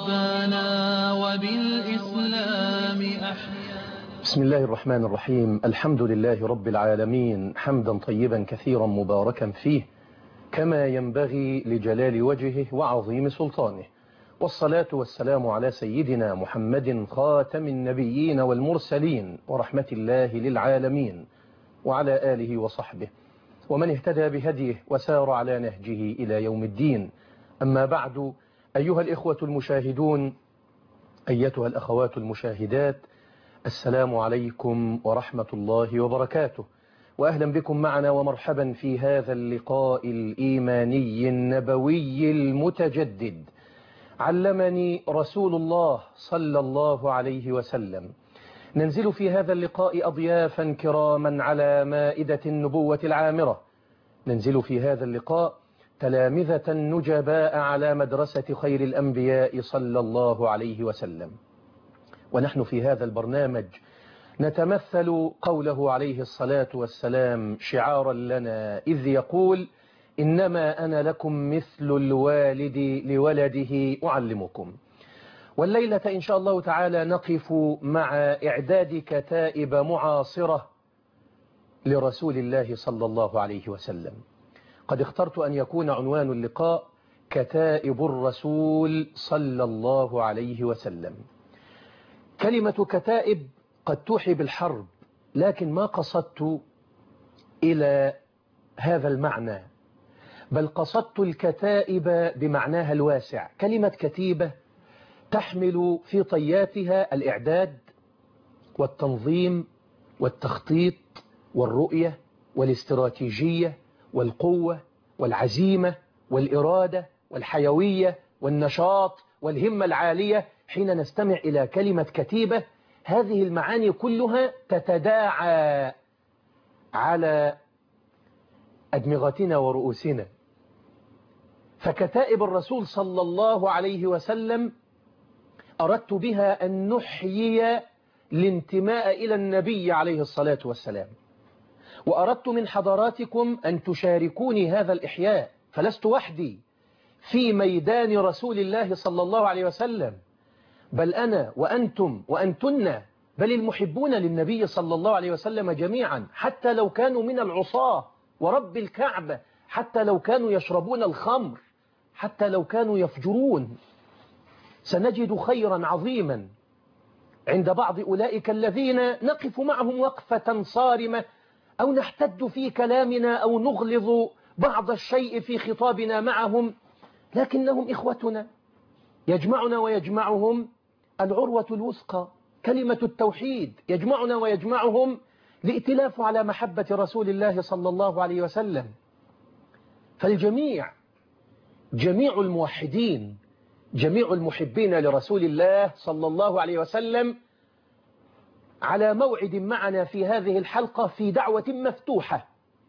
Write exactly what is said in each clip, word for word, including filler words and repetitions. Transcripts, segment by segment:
ربنا وبالإسلام أحيا. بسم الله الرحمن الرحيم. الحمد لله رب العالمين، حمدا طيبا كثيرا مباركا فيه كما ينبغي لجلال وجهه وعظيم سلطانه، والصلاة والسلام على سيدنا محمد خاتم النبيين والمرسلين ورحمة الله للعالمين، وعلى آله وصحبه ومن اهتدى بهديه وسار على نهجه إلى يوم الدين. أما بعد، أيها الإخوة المشاهدون، أيتها الأخوات المشاهدات، السلام عليكم ورحمة الله وبركاته، وأهلا بكم معنا ومرحبا في هذا اللقاء الإيماني النبوي المتجدد. علمني رسول الله صلى الله عليه وسلم. ننزل في هذا اللقاء أضيافا كراما على مائدة النبوة العامرة، ننزل في هذا اللقاء تلامذة نجباء على مدرسة خير الأنبياء صلى الله عليه وسلم. ونحن في هذا البرنامج نتمثل قوله عليه الصلاة والسلام شعارا لنا إذ يقول: إنما أنا لكم مثل الوالد لولده أعلمكم. والليلة إن شاء الله تعالى نقف مع إعداد كتائب معاصرة لرسول الله صلى الله عليه وسلم. قد اخترت أن يكون عنوان اللقاء كتائب الرسول صلى الله عليه وسلم. كلمة كتائب قد توحي بالحرب، لكن ما قصدت إلى هذا المعنى، بل قصدت الكتائب بمعناها الواسع. كلمة كتيبة تحمل في طياتها الإعداد والتنظيم والتخطيط والرؤية والاستراتيجية والقوة والعزيمة والإرادة والحيوية والنشاط والهمة العالية. حين نستمع إلى كلمة كتيبة، هذه المعاني كلها تتداعى على أدمغتنا ورؤوسنا. فكتائب الرسول صلى الله عليه وسلم أردت بها أن نحيي الانتماء إلى النبي عليه الصلاة والسلام، وأردت من حضراتكم أن تشاركوني هذا الإحياء، فلست وحدي في ميدان رسول الله صلى الله عليه وسلم، بل أنا وأنتم وأنتن، بل المحبون للنبي صلى الله عليه وسلم جميعا، حتى لو كانوا من العصاة ورب الكعبة، حتى لو كانوا يشربون الخمر، حتى لو كانوا يفجرون، سنجد خيرا عظيما عند بعض أولئك الذين نقف معهم وقفة صارمة، أو نحتد في كلامنا أو نغلظ بعض الشيء في خطابنا معهم، لكنهم إخوتنا، يجمعنا ويجمعهم العروة الوثقى، كلمة التوحيد، يجمعنا ويجمعهم الائتلاف على محبة رسول الله صلى الله عليه وسلم. فالجميع، جميع الموحدين، جميع المحبين لرسول الله صلى الله عليه وسلم على موعد معنا في هذه الحلقة في دعوة مفتوحة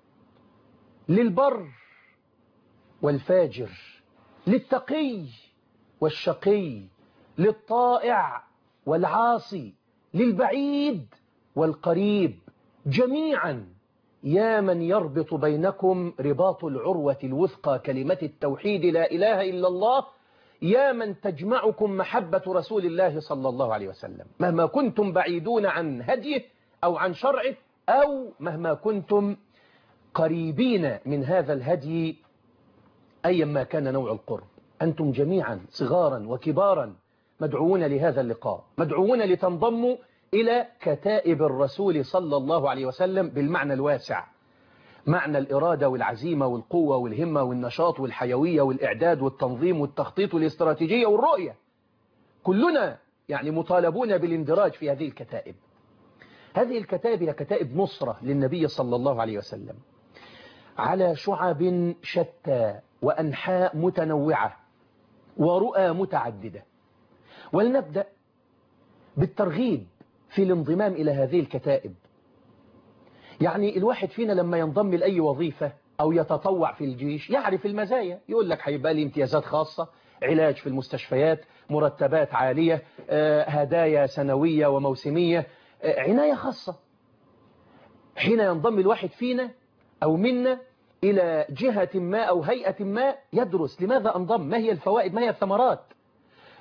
للبر والفاجر، للتقي والشقي، للطائع والعاصي، للبعيد والقريب، جميعا يا من يربط بينكم رباط العروة الوثقى كلمة التوحيد لا إله إلا الله، يا من تجمعكم محبة رسول الله صلى الله عليه وسلم، مهما كنتم بعيدون عن هديه أو عن شرعه، أو مهما كنتم قريبين من هذا الهدي أيا ما كان نوع القرب. أنتم جميعا صغارا وكبارا مدعوون لهذا اللقاء، مدعوون لتنضموا إلى كتائب الرسول صلى الله عليه وسلم بالمعنى الواسع، معنى الإرادة والعزيمة والقوة والهمة والنشاط والحيوية والإعداد والتنظيم والتخطيط والاستراتيجية والرؤية. كلنا يعني مطالبون بالاندراج في هذه الكتائب. هذه الكتائب هي كتائب نصرة للنبي صلى الله عليه وسلم على شعب شتى وأنحاء متنوعة ورؤى متعددة. ولنبدأ بالترغيب في الانضمام إلى هذه الكتائب. يعني الواحد فينا لما ينضم لأي وظيفة أو يتطوع في الجيش يعرف المزايا، يقول لك هيبقى لي امتيازات خاصة، علاج في المستشفيات، مرتبات عالية، هدايا سنوية وموسمية، عناية خاصة. حين ينضم الواحد فينا أو منا إلى جهة ما أو هيئة ما يدرس لماذا أنضم، ما هي الفوائد، ما هي الثمرات.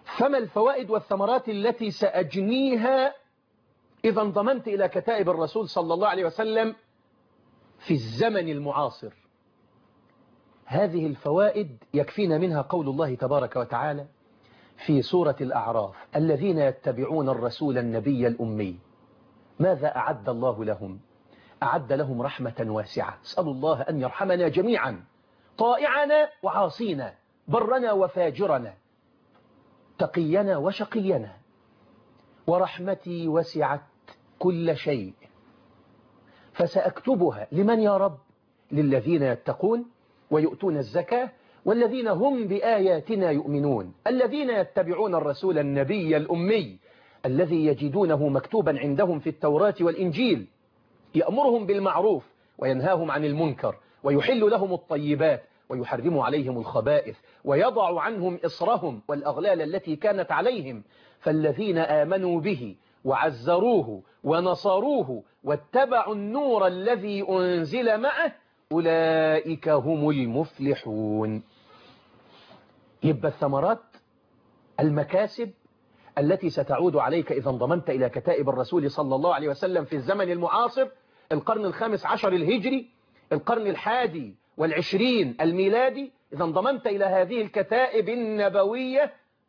فما الفوائد والثمرات التي سأجنيها إذا انضممت إلى كتائب الرسول صلى الله عليه وسلم في الزمن المعاصر؟ هذه الفوائد يكفينا منها قول الله تبارك وتعالى في سورة الأعراف: الذين يتبعون الرسول النبي الأمي ماذا أعد الله لهم؟ أعد لهم رحمة واسعة. اسأل الله أن يرحمنا جميعا، طائعنا وعاصينا، برنا وفاجرنا، تقينا وشقينا. ورحمتي وسعت كل شيء فسأكتبها لمن يا رب؟ للذين يتقون ويؤتون الزكاة والذين هم بآياتنا يؤمنون، الذين يتبعون الرسول النبي الأمي الذي يجدونه مكتوبا عندهم في التوراة والإنجيل، يأمرهم بالمعروف وينهاهم عن المنكر ويحل لهم الطيبات ويحرم عليهم الخبائث ويضع عنهم إصرهم والأغلال التي كانت عليهم. فالذين آمنوا به وعزروه ونصروه واتبعوا النور الذي أنزل معه أولئك هم المفلحون. يبقى الثمرات، المكاسب التي ستعود عليك إذا انضممت إلى كتائب الرسول صلى الله عليه وسلم في الزمن المعاصر، القرن الخامس عشر الهجري، القرن الحادي والعشرين الميلادي، إذا انضممت إلى هذه الكتائب النبوية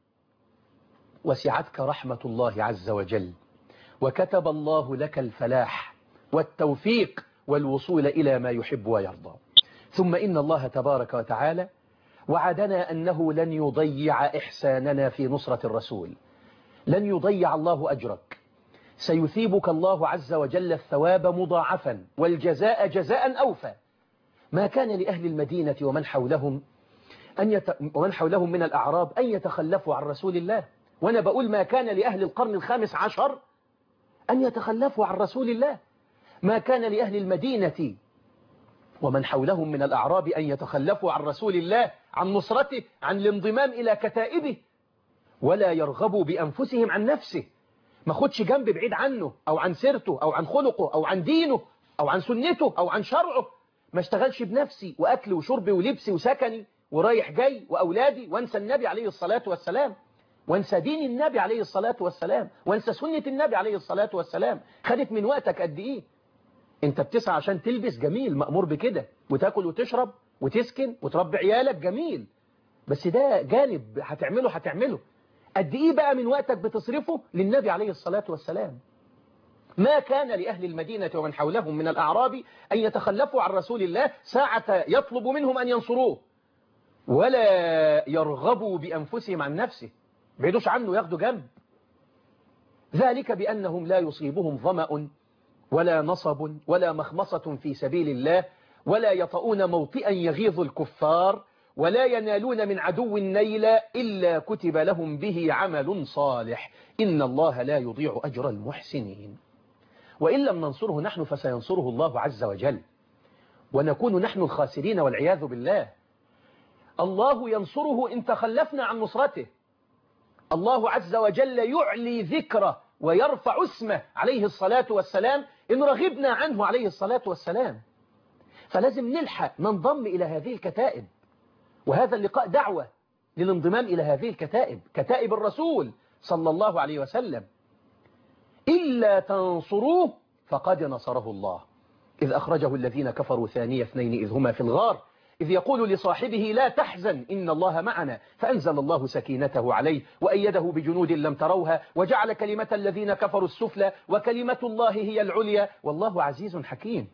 وسعتك رحمة الله عز وجل، وكتب الله لك الفلاح والتوفيق والوصول إلى ما يحب ويرضى. ثم إن الله تبارك وتعالى وعدنا أنه لن يضيع إحساننا في نصرة الرسول، لن يضيع الله أجرك، سيثيبك الله عز وجل الثواب مضاعفا والجزاء جزاء أوفى. ما كان لأهل المدينة ومن حولهم أن يت... ومن حولهم من الأعراب أن يتخلفوا عن رسول الله. وأنا بقول ما كان لأهل القرن الخامس عشر أن يتخلفوا عن رسول الله، ما كان لأهل المدينة ومن حولهم من الأعراب أن يتخلفوا عن رسول الله، عن نصرته، عن الانضمام إلى كتائبه، ولا يرغبوا بأنفسهم عن نفسه. ما خدش جنب بعيد عنه أو عن سيرته أو عن خلقه أو عن دينه أو عن سنته أو عن شرعه. ما اشتغلش بنفسي وأكل وشربي ولبسي وسكني ورايح جاي وأولادي وانسى النبي عليه الصلاة والسلام، وانسى دين النبي عليه الصلاة والسلام، وانسى سنة النبي عليه الصلاة والسلام. خدت من وقتك قد إيه؟ انت بتسعى عشان تلبس، جميل، مأمور بكده، وتاكل وتشرب وتسكن وتربي عيالك، جميل، بس ده جانب هتعمله هتعمله. قد إيه بقى من وقتك بتصرفه للنبي عليه الصلاة والسلام؟ ما كان لأهل المدينة ومن حولهم من الأعراب أن يتخلفوا عن رسول الله ساعة يطلب منهم أن ينصروه، ولا يرغبوا بأنفسهم عن نفسه، بعيدوش عنه، ياخدوا جنب. ذلك بأنهم لا يصيبهم ظمأ ولا نصب ولا مخمصة في سبيل الله، ولا يطؤون موطئا يغيظ الكفار، ولا ينالون من عدو نيلا إلا كتب لهم به عمل صالح، إن الله لا يضيع أجر المحسنين. وإن لم ننصره نحن فسينصره الله عز وجل، ونكون نحن الخاسرين والعياذ بالله. الله ينصره إن تخلفنا عن نصرته. الله عز وجل يعلي ذكره ويرفع اسمه عليه الصلاة والسلام إن رغبنا عنه عليه الصلاة والسلام. فلازم نلحق ننضم إلى هذه الكتائب، وهذا اللقاء دعوة للانضمام إلى هذه الكتائب، كتائب الرسول صلى الله عليه وسلم. إلا تنصروه فقد نصره الله إذ أخرجه الذين كفروا ثاني اثنين إذ هما في الغار إذ يقول لصاحبه لا تحزن إن الله معنا فأنزل الله سكينته عليه وأيده بجنود لم تروها وجعل كلمة الذين كفروا السفلى وكلمة الله هي العليا والله عزيز حكيم.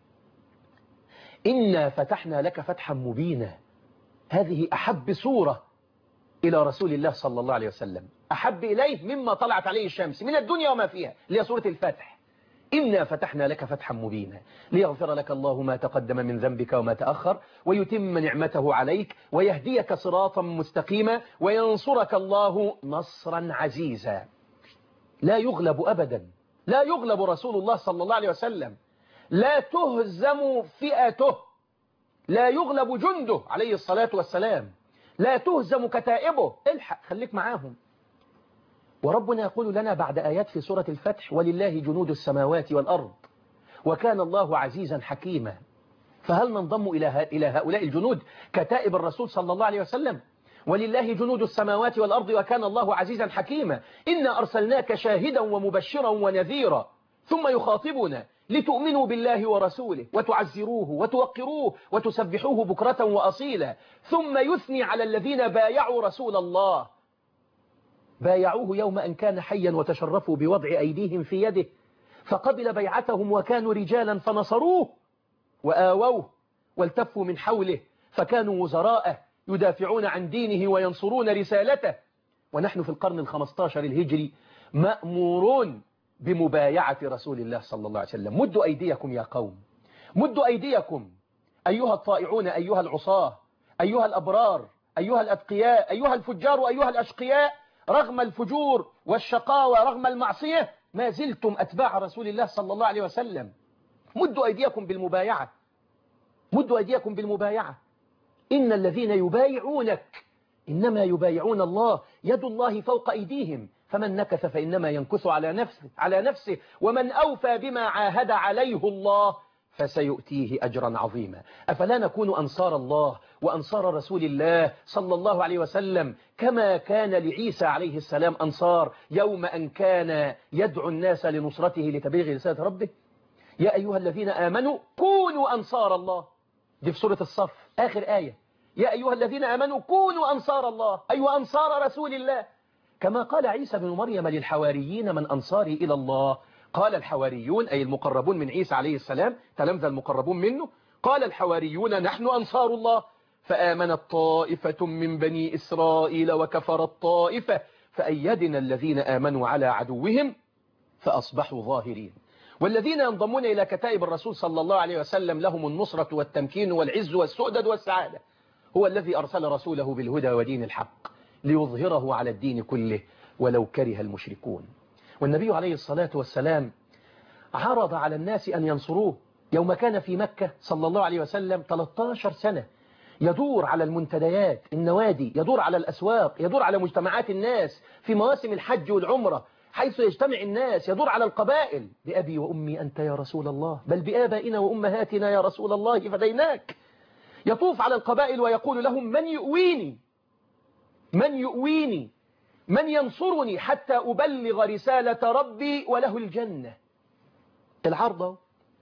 إنا فتحنا لك فتحا مبينا. هذه أحب سورة إلى رسول الله صلى الله عليه وسلم، أحب إليه مما طلعت عليه الشمس من الدنيا وما فيها، اللي هي سورة الفتح. إنا فتحنا لك فتحا مبينا ليغفر لك الله ما تقدم من ذنبك وما تأخر ويتم نعمته عليك ويهديك صراطا مستقيما وينصرك الله نصرا عزيزا. لا يغلب أبدا، لا يغلب رسول الله صلى الله عليه وسلم، لا تهزم فئته، لا يغلب جنده عليه الصلاة والسلام، لا تهزم كتائبه. الحق خليك معاهم. وربنا يقول لنا بعد آيات في سورة الفتح ولله جنود السماوات والأرض وكان الله عزيزا حكيما. فهل ننضم إلى إلى هؤلاء الجنود كتائب الرسول صلى الله عليه وسلم؟ ولله جنود السماوات والأرض وكان الله عزيزا حكيما. إنا أرسلناك شاهدا ومبشرا ونذيرا. ثم يخاطبنا لتؤمنوا بالله ورسوله وتعزروه وتوقروه وتسبحوه بكرة وأصيلا. ثم يثني على الذين بايعوا رسول الله، بايعوه يوم أن كان حيا وتشرفوا بوضع أيديهم في يده فقبل بيعتهم وكانوا رجالا فنصروه وآووه والتفوا من حوله فكانوا وزراءه يدافعون عن دينه وينصرون رسالته. ونحن في القرن الخمستاشر الهجري مأمورون بمبايعة رسول الله صلى الله عليه وسلم. مدوا أيديكم يا قوم، مدوا أيديكم أيها الطائعون، أيها العصاة، أيها الأبرار، أيها الأتقياء، أيها الفجار، أيها الأشقياء، رغم الفجور والشقاوة، رغم المعصية ما زلتم أتباع رسول الله صلى الله عليه وسلم. مدوا أيديكم بالمبايعة، مدوا أيديكم بالمبايعة. إن الذين يبايعونك إنما يبايعون الله، يد الله فوق أيديهم، فمن نكث فإنما ينكث على نفسه على نفسه ومن أوفى بما عاهد عليه الله فسيؤتيه أجرا عظيما. أفلا نكون أنصار الله وأنصار رسول الله صلى الله عليه وسلم كما كان لعيسى عليه السلام أنصار يوم أن كان يدعو الناس لنصرته لتبليغ رسالة ربه؟ يا أيها الذين آمنوا كونوا أنصار الله، دي في سورة الصف آخر آية. يا أيها الذين آمنوا كونوا أنصار الله، أيها أنصار رسول الله. كما قال عيسى بن مريم للحواريين من أنصاري إلى الله؟ قال الحواريون أي المقربون من عيسى عليه السلام، تلامذة المقربون منه، قال الحواريون نحن أنصار الله. فآمنت طائفة من بني إسرائيل وكفرت طائفة فأيدنا الذين آمنوا على عدوهم فأصبحوا ظاهرين. والذين ينضمون إلى كتائب الرسول صلى الله عليه وسلم لهم النصرة والتمكين والعز والسؤدد والسعادة. هو الذي أرسل رسوله بالهدى ودين الحق ليظهره على الدين كله ولو كره المشركون. والنبي عليه الصلاة والسلام عرض على الناس أن ينصروه يوم كان في مكة صلى الله عليه وسلم ثلاث عشرة سنة، يدور على المنتديات، النوادي، يدور على الأسواق، يدور على مجتمعات الناس في مواسم الحج والعمرة حيث يجتمع الناس، يدور على القبائل، بأبي وأمي أنت يا رسول الله، بل بآبائنا وأمهاتنا يا رسول الله فديناك. يطوف على القبائل ويقول لهم من يؤويني، من يؤويني، من ينصرني حتى أبلغ رسالة ربي وله الجنة. العرض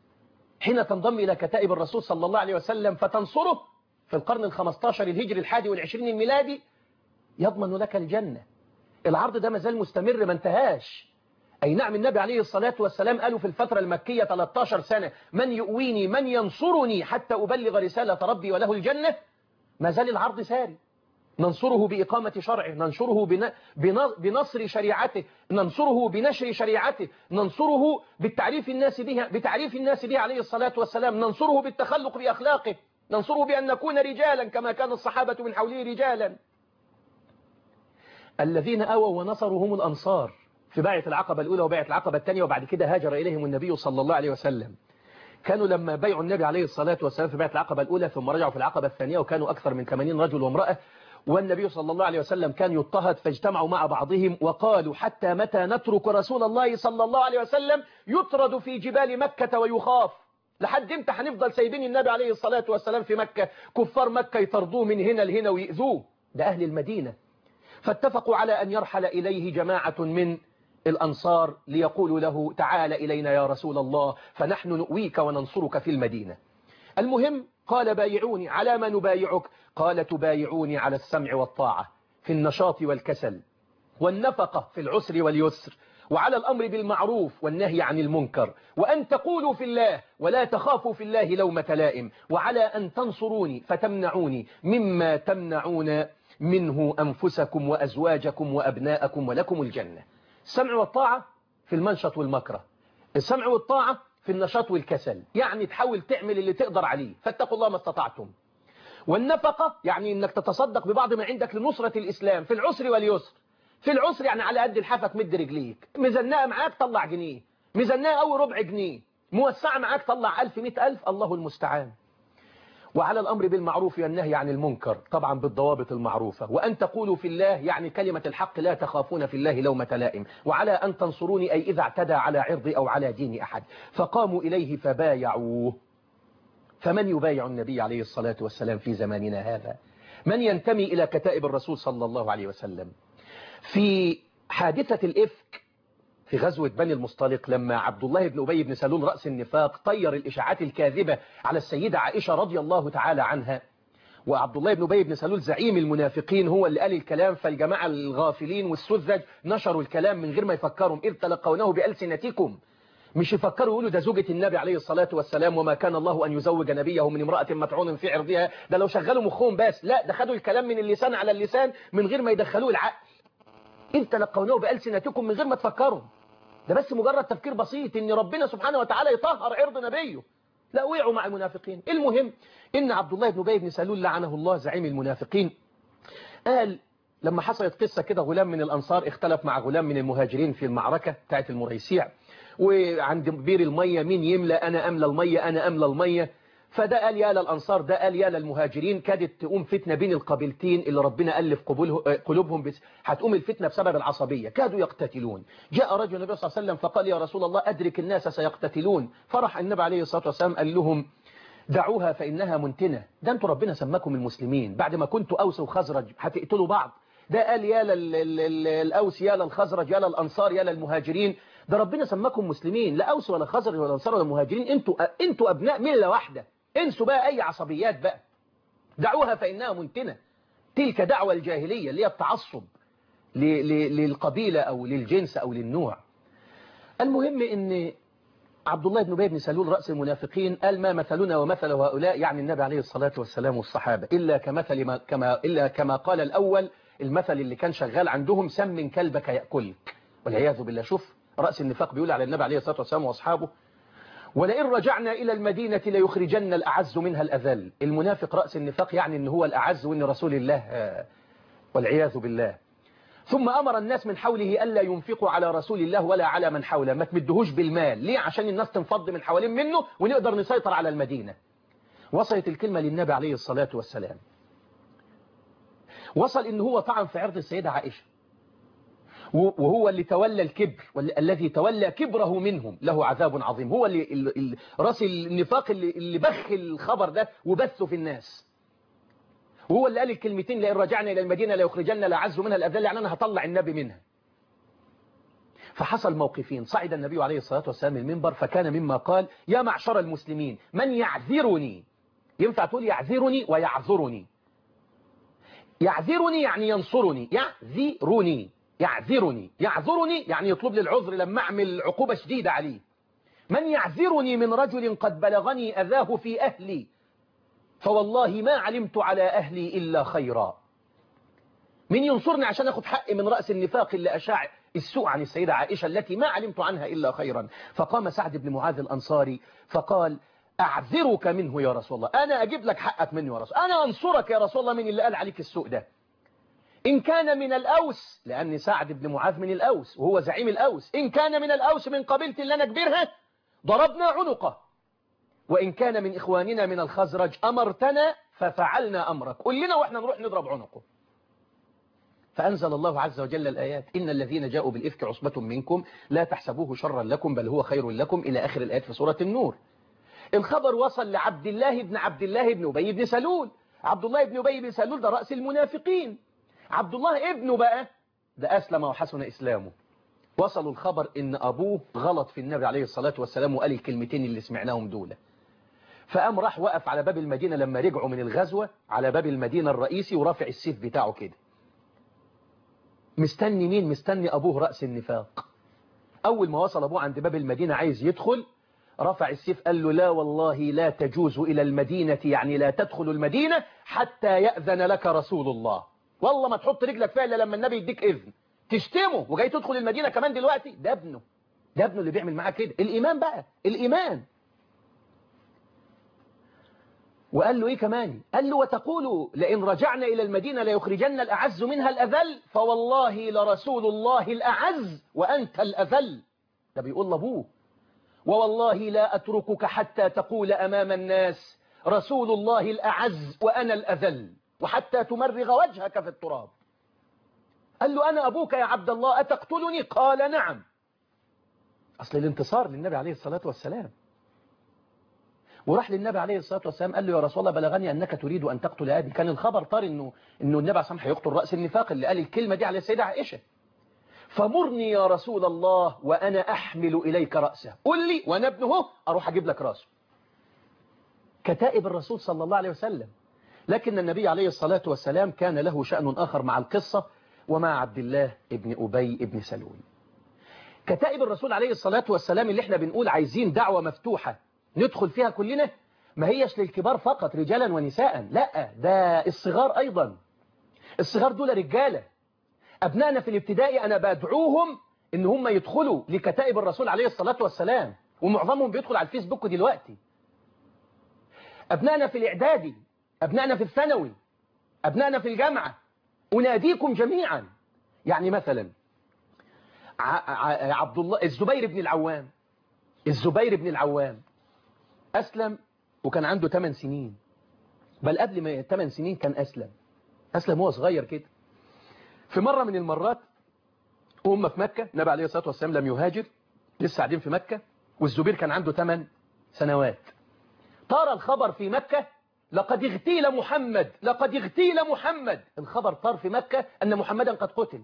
حين تنضم إلى كتائب الرسول صلى الله عليه وسلم فتنصره في القرن الخمستاشر الهجري الحادي والعشرين الميلادي يضمن لك الجنة. العرض ده مازال مستمر ما انتهاش. أي نعم النبي عليه الصلاة والسلام قالوا في الفترة المكية ثلاث عشرة سنة من يؤويني من ينصرني حتى أبلغ رسالة ربي وله الجنة. ما زال العرض ساري، ننصره بإقامة شرعه، ننصره بنصر شريعته، ننصره بنشر شريعته، ننصره بالتعريف الناس بها بتعريف الناس به عليه الصلاة والسلام، ننصره بالتخلق بأخلاقه، ننصره بأن نكون رجالا كما كان الصحابة من حوله رجالا. الذين آووا ونصروا هم الأنصار في بايعة العقبة الأولى وبايعة العقبة الثانية، وبعد كده هاجر إليهم النبي صلى الله عليه وسلم. كانوا لما بايعوا النبي عليه الصلاة والسلام في بايعة العقبة الأولى ثم رجعوا في العقبة الثانية وكانوا أكثر من ثمانين رجل وامرأة، والنبي صلى الله عليه وسلم كان يضطهد فاجتمعوا مع بعضهم وقالوا حتى متى نترك رسول الله صلى الله عليه وسلم يطرد في جبال مكة ويخاف؟ لحد امتى هنفضل سايبين النبي عليه الصلاة والسلام في مكة؟ كفار مكة يطردوه من هنا لهنا ويؤذوه، ده أهل المدينة. فاتفقوا على أن يرحل إليه جماعة من الأنصار ليقولوا له تعال إلينا يا رسول الله فنحن نؤويك وننصرك في المدينة. المهم قال بايعوني، على ما نبايعك؟ قال تبايعوني على السمع والطاعة في النشاط والكسل والنفقة في العسر واليسر، وعلى الأمر بالمعروف والنهي عن المنكر، وأن تقولوا في الله ولا تخافوا في الله لومة لائم، وعلى أن تنصروني فتمنعوني مما تمنعون منه أنفسكم وأزواجكم وأبناءكم ولكم الجنة. السمع والطاعة في المنشط والمكره، السمع والطاعة في النشاط والكسل، يعني تحاول تعمل اللي تقدر عليه، فاتقوا الله ما استطعتم. والنفقة يعني انك تتصدق ببعض ما عندك لنصرة الإسلام في العسر واليسر. في العسر يعني على قد الحافك مد رجليك، مزنقة معاك طلع جنيه، مزنقة أو ربع جنيه، موسعة معاك طلع ألف مئة ألف، الله المستعان. وعلى الأمر بالمعروف والنهي عن المنكر طبعا بالضوابط المعروفة، وأن تقولوا في الله يعني كلمة الحق لا تخافون في الله لومة لائم، وعلى أن تنصروني أي إذا اعتدى على عرضي أو على دين أحد. فقاموا إليه فبايعوه. فمن يبايع النبي عليه الصلاة والسلام في زماننا هذا؟ من ينتمي إلى كتائب الرسول صلى الله عليه وسلم. في حادثة الإفك في غزوة بني المصطلق، لما عبد الله بن أبي بن سلول رأس النفاق طير الإشاعات الكاذبة على السيدة عائشة رضي الله تعالى عنها، وعبد الله بن أبي بن سلول زعيم المنافقين هو اللي قال الكلام، فالجماعة الغافلين والسذج نشروا الكلام من غير ما يفكروا، إذ تلقونه بألسنتكم. مش يفكروا يقولوا ده زوجة النبي عليه الصلاة والسلام، وما كان الله أن يزوج نبيه من امرأة مطعون في عرضها، ده لو شغلوا مخهم بس، لا ده خدوا الكلام من اللسان على اللسان من غير ما يدخلوه العقل. إذ تلقونه بألسنتكم من غير ما تفكروا، ده بس مجرد تفكير بسيط ان ربنا سبحانه وتعالى يطهر عرض نبيه. لا، وقعوا مع المنافقين. المهم ان عبد الله بن أبي بن سلول لعنه الله زعيم المنافقين قال لما حصلت قصة كده، غلام من الأنصار اختلف مع غلام من المهاجرين في المعركة بتاعت المريسيع، وعند بير المية مين يملى، أنا أملى المية أنا أملى المية. فده قال يا للأنصار، ده قال يا للمهاجرين. كادت تقوم فتنة بين القبيلتين اللي ربنا ألف قلوبهم، بس هتقوم الفتنة بسبب العصبية، كادوا يقتتلون. جاء رجل النبي صلى الله عليه وسلم فقال يا رسول الله أدرك الناس سيقتتلون. فرح النبي عليه الصلاة والسلام قال لهم دعوها فإنها منتنة. ده انتوا ربنا سماكم المسلمين بعد ما كنتوا أوس وخزرج هتقتلوا بعض. ده قال يا للأوس يا للخزرج يا للأنصار يا للمهاجرين. ده ربنا سماكم مسلمين، لا أوس ولا خزرج ولا أنصار ولا مهاجرين، انتوا انتوا أبناء ملة واحدة. انسوا بقى أي عصبيات بقى. دعوها فإنها منتنة. تلك دعوة الجاهلية اللي هي التعصب للقبيلة أو للجنس أو للنوع. المهم ان عبد الله بن أبي بن سلول رأس المنافقين قال ما مثلنا ومثل هؤلاء، يعني النبي عليه الصلاة والسلام والصحابة، إلا كمثل ما كما إلا كما قال الأول، المثل اللي كان شغال عندهم سم كلبك يأكلك، والعياذ بالله. شوف رأس النفاق بيقول على النبي عليه الصلاة والسلام وأصحابه ولئن رجعنا إلى المدينة ليخرجن الأعز منها الأذل. المنافق رأس النفاق يعني إن هو الأعز وإن رسول الله، والعياذ بالله. ثم أمر الناس من حوله ألا ينفقوا على رسول الله ولا على من حوله، ما تمدهوش بالمال. ليه؟ عشان الناس تنفض من حوالين منه ونقدر نسيطر على المدينة. وصلت الكلمة للنبي عليه الصلاة والسلام، وصل إن هو طعن في عرض السيدة عائشة، وهو اللي تولى الكبر، والذي تولى كبره منهم له عذاب عظيم. هو اللي رأس النفاق اللي, اللي بخ الخبر ده وبثه في الناس، وهو اللي قال الكلمتين لئن رجعنا إلى المدينة ليخرجن الأعز منها الأذل، يعني أنا هطلع النبي منها. فحصل موقفين. صعد النبي عليه الصلاة والسلام المنبر فكان مما قال يا معشر المسلمين من يعذرني. ينفع تقول يعذرني ويعذرني. يعذرني يعني ينصرني، يعذرني يعذرني يعذرني يعني يطلب لي العذر لما أعمل عقوبة شديدة عليه. من يعذرني من رجل قد بلغني أذاه في أهلي فوالله ما علمت على أهلي إلا خيرا. من ينصرني عشان أخذ حقي من رأس النفاق اللي أشاع السوء عن السيدة عائشة التي ما علمت عنها إلا خيرا. فقام سعد بن معاذ الأنصاري فقال أعذرك منه يا رسول الله، أنا أجيب لك حقك منه يا رسول الله، أنا أنصرك يا رسول الله من اللي قال عليك السوء ده. إن كان من الأوس، لأن سعد بن معاذ من الأوس وهو زعيم الأوس، إن كان من الأوس من قبيلة اللي أنا كبيرها ضربنا عنقه، وإن كان من إخواننا من الخزرج أمرتنا ففعلنا أمرك، قل لنا وإحنا نروح نضرب عنقه. فأنزل الله عز وجل الآيات إن الذين جاءوا بالإفك عصبة منكم لا تحسبوه شرا لكم بل هو خير لكم إلى آخر الآيات في سورة النور. الخبر وصل لعبد الله بن عبد الله بن أبي بن سلول. عبد الله بن أبي بن سلول ده رأس المنافقين. عبد الله ابنه بقى ده أسلم وحسن إسلامه. وصلوا الخبر إن أبوه غلط في النبي عليه الصلاة والسلام وقال الكلمتين اللي سمعناهم دول. فقام راح وقف على باب المدينة لما رجعوا من الغزوة، على باب المدينة الرئيسي ورافع السيف بتاعه كده. مستني مين؟ مستني أبوه رأس النفاق. أول ما وصل أبوه عند باب المدينة عايز يدخل، رفع السيف قال له لا والله لا تجوز إلى المدينة، يعني لا تدخل المدينة حتى يأذن لك رسول الله. والله ما تحط رجلك فيها إلا لما النبي يديك إذن. تشتمه وجاي تدخل المدينة كمان دلوقتي؟ ده ابنه، ده ابنه اللي بيعمل معاه كده. الإيمان بقى، الإيمان. وقال له إيه كمان؟ قال له وتقول لئن رجعنا إلى المدينة ليخرجن الأعز منها الأذل فوالله لرسول الله الأعز وأنت الأذل. ده بيقول لأبوه ووالله لا أتركك حتى تقول أمام الناس رسول الله الأعز وأنا الأذل وحتى تمرغ وجهك في التراب. قال له أنا أبوك يا عبد الله أتقتلني؟ قال نعم. أصل الانتصار للنبي عليه الصلاة والسلام. وراح للنبي عليه الصلاة والسلام قال له يا رسول الله بلغني أنك تريد أن تقتل أبي. كان الخبر طار إنه إنه النبي عليه الصلاة والسلام هيقتل رأس النفاق اللي قال الكلمة دي على السيدة عائشة. فمرني يا رسول الله وأنا أحمل إليك رأسه، قل لي وأنا ابنه أروح أجيب لك رأسه. كتائب الرسول صلى الله عليه وسلم. لكن النبي عليه الصلاة والسلام كان له شأن آخر مع القصة ومع عبد الله ابن أبي ابن سلول. كتائب الرسول عليه الصلاة والسلام اللي احنا بنقول عايزين دعوة مفتوحة ندخل فيها كلنا، ما هيش للكبار فقط رجالا ونساء، لا ده الصغار أيضا. الصغار دول رجالة. أبنائنا في الابتدائي أنا بدعوهم إن هم يدخلوا لكتائب الرسول عليه الصلاة والسلام، ومعظمهم بيدخل على الفيسبوك دلوقتي. أبنائنا في الإعدادي، أبنائنا في الثانوي، أبنائنا في الجامعة، أناديكم جميعا. يعني مثلا عبد الله الزبير بن العوام، الزبير بن العوام أسلم وكان عنده ثمان سنين، بل قبل ما ثمان سنين كان أسلم. أسلم هو صغير كده. في مرة من المرات وهم في مكة، النبي عليه الصلاة والسلام لم يهاجر، لسه قاعدين في مكة، والزبير كان عنده ثمان سنوات. طار الخبر في مكة لقد اغتيل محمد، لقد اغتيل محمد. الخبر طار في مكة أن محمدا قد قتل.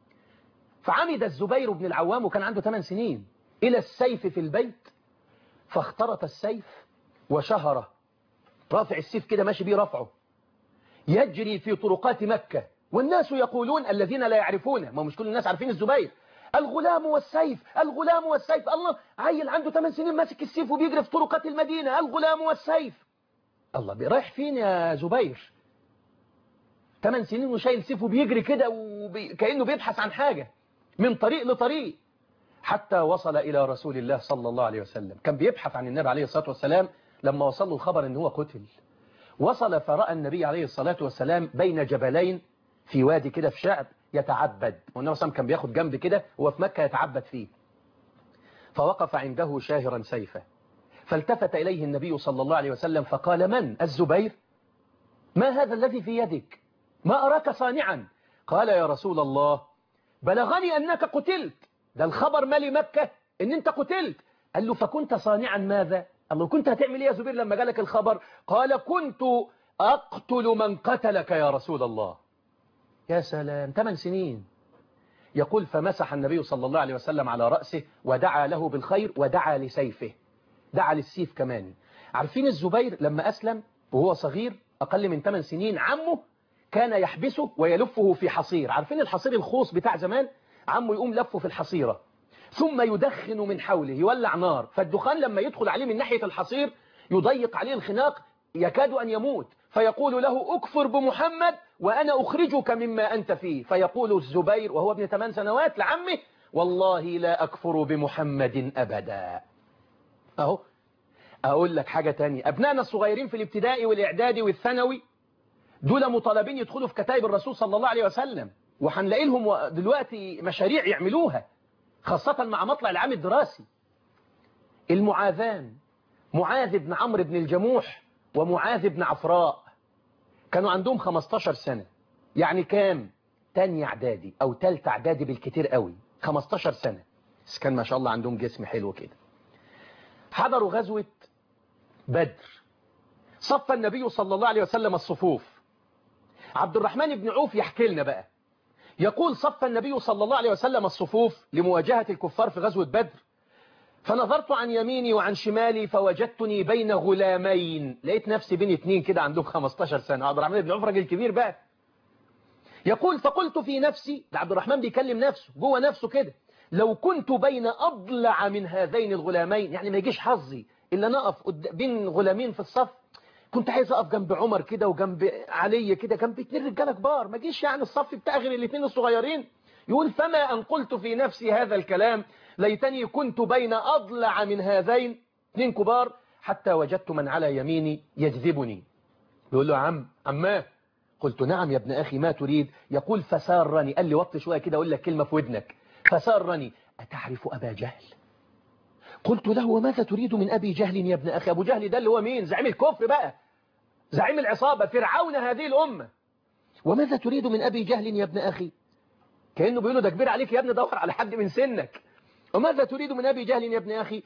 فعمد الزبير بن العوام وكان عنده ثمان سنين إلى السيف في البيت، فاخترط السيف وشهره، رافع السيف كده ماشي بيه رفعه، يجري في طرقات مكة، والناس يقولون الذين لا يعرفونه، ما مش كل الناس عارفين الزبير، الغلام والسيف، الغلام والسيف. الله، عيل عنده ثمان سنين ماسك السيف وبيجري في طرقات المدينة، الغلام والسيف. الله، رايح فين يا زبير؟ ثمان سنين وشايل سيف وبيجري كده وبي... كأنه بيبحث عن حاجة من طريق لطريق، حتى وصل إلى رسول الله صلى الله عليه وسلم. كان بيبحث عن النبي عليه الصلاة والسلام. لما وصل له الخبر ان هو قتل، وصل فرأى النبي عليه الصلاة والسلام بين جبلين في وادي كده في شعب يتعبد، والنبي صلى الله عليه وسلم كان بياخد جنب كده وهو في مكة يتعبد فيه. فوقف عنده شاهرا سيفه، فالتفت إليه النبي صلى الله عليه وسلم فقال: من؟ الزبير؟ ما هذا الذي في يدك؟ ما أراك صانعا؟ قال: يا رسول الله بلغني أنك قتلت، ده الخبر مالي مكة ان انت قتلت. قال له: فكنت صانعا ماذا؟ الله، كنت هتعمل ايه يا زبير لما جالك الخبر؟ قال: كنت أقتل من قتلك يا رسول الله. يا سلام، ثمان سنين. يقول: فمسح النبي صلى الله عليه وسلم على رأسه ودعا له بالخير ودعا لسيفه، دعا للسيف كمان. عارفين الزبير لما أسلم وهو صغير أقل من ثمان سنين، عمه كان يحبسه ويلفه في حصير. عارفين الحصير الخوص بتاع زمان؟ عمه يقوم لفه في الحصيرة ثم يدخن من حوله، يولع نار، فالدخان لما يدخل عليه من ناحية الحصير يضيق عليه الخناق يكاد أن يموت، فيقول له: أكفر بمحمد وأنا أخرجك مما أنت فيه. فيقول الزبير وهو ابن ثمان سنوات لعمه: والله لا أكفر بمحمد أبدا. أهو أقول لك حاجة تانية، أبنائنا الصغيرين في الابتدائي والإعدادي والثانوي دول مطالبين يدخلوا في كتائب الرسول صلى الله عليه وسلم، وهنلاقي لهم دلوقتي مشاريع يعملوها خاصة مع مطلع العام الدراسي. المعاذان، معاذ بن عمرو بن الجموح ومعاذ بن عفراء، كانوا عندهم خمستاشر سنة. يعني كام؟ تاني اعدادي أو تالت اعدادي بالكتير قوي، خمستاشر سنة، بس كان ما شاء الله عندهم جسم حلو كده. حضروا غزوة بدر، صف النبي صلى الله عليه وسلم الصفوف. عبد الرحمن بن عوف يحكي لنا بقى، يقول: صف النبي صلى الله عليه وسلم الصفوف لمواجهة الكفار في غزوة بدر، فنظرت عن يميني وعن شمالي فوجدتني بين غلامين، لقيت نفسي بين اتنين كده عندهم خمستاشر سنة. عبد الرحمن بن عوف راجل كبير بقى. يقول: فقلت في نفسي، ده عبد الرحمن بيكلم نفسه جوه نفسه كده: لو كنت بين أضلع من هذين الغلامين، يعني ما يجيش حظي إلا نقف بين غلامين في الصف، كنت عايز أقف جنب عمر كده وجنب علي كده، جنب اتنين رجاله كبار، ما جيش يعني الصف بتاع غير الاثنين الصغيرين. يقول: فما أن قلت في نفسي هذا الكلام، ليتني كنت بين أضلع من هذين اثنين كبار، حتى وجدت من على يميني يجذبني. يقول له: عم عماه. قلت: نعم يا ابن أخي، ما تريد؟ يقول: فسارني، قال لي: وطي شوية كده أقول لك كلمة في ودنك. فسارني: أتعرف أبا جهل؟ قلت له: وماذا تريد من أبي جهل يا ابن أخي؟ أبو جهل ده اللي هو مين؟ زعيم الكفر بقى، زعيم العصابة، فرعون هذه الأمة. وماذا تريد من أبي جهل يا ابن أخي؟ كأنه بيقول له: ده كبير عليك يا ابن، دور على حد من سنك. وماذا تريد من أبي جهل يا ابن أخي؟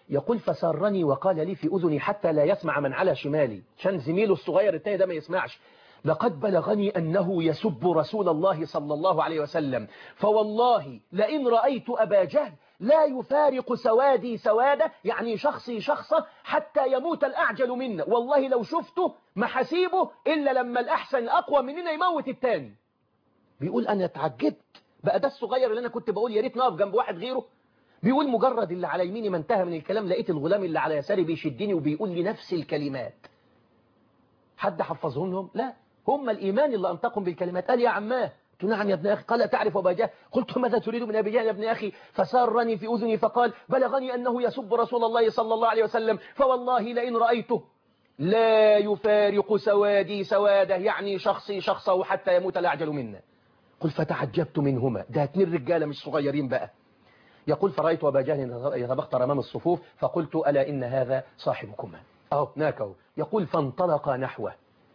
يقول فسرني وقال لي في أذني حتى لا يسمع من على شمالي، عشان زميله الصغير التاني ده ما يسمعش: لقد بلغني أنه يسب رسول الله صلى الله عليه وسلم، فوالله لئن رأيت أبا جهل لا يفارق سوادي سوادة، يعني شخصي شخصة، حتى يموت الأعجل منا، والله لو شفته ما حسيبه إلا لما الأحسن الأقوى مننا يموت التاني. بيقول أنا اتعجبت بقى، ده الصغير اللي أنا كنت بقول يا ريت نقف جنب واحد غيره. بيقول مجرد اللي على يميني ما انتهى من الكلام لقيت الغلام اللي على يساري بيشدني وبيقول لي نفس الكلمات. حد حفظهم لهم؟ لا، هم الإيمان اللي أنطقهم بالكلمات. قال يا عماه، قلت نعم يا ابن أخي. قال تعرف أبا جهل؟ قلت ماذا تريد من أبي جهل يا ابن أخي؟ فسارني في أذني فقال بلغني أنه يسب رسول الله صلى الله عليه وسلم، فوالله لئن رأيته لا يفارق سوادي سواده، يعني شخصي شخصه حتى يموت الأعجل منا. قل فتعجبت منهما، ده اتنين رجالة مش صغيرين بقى. يقول فرأيت أبا جهل يتبختر أمام الصفوف فقلت ألا إن هذا صاحبكما أهو هناك أهو. يقول فانطلق نحوه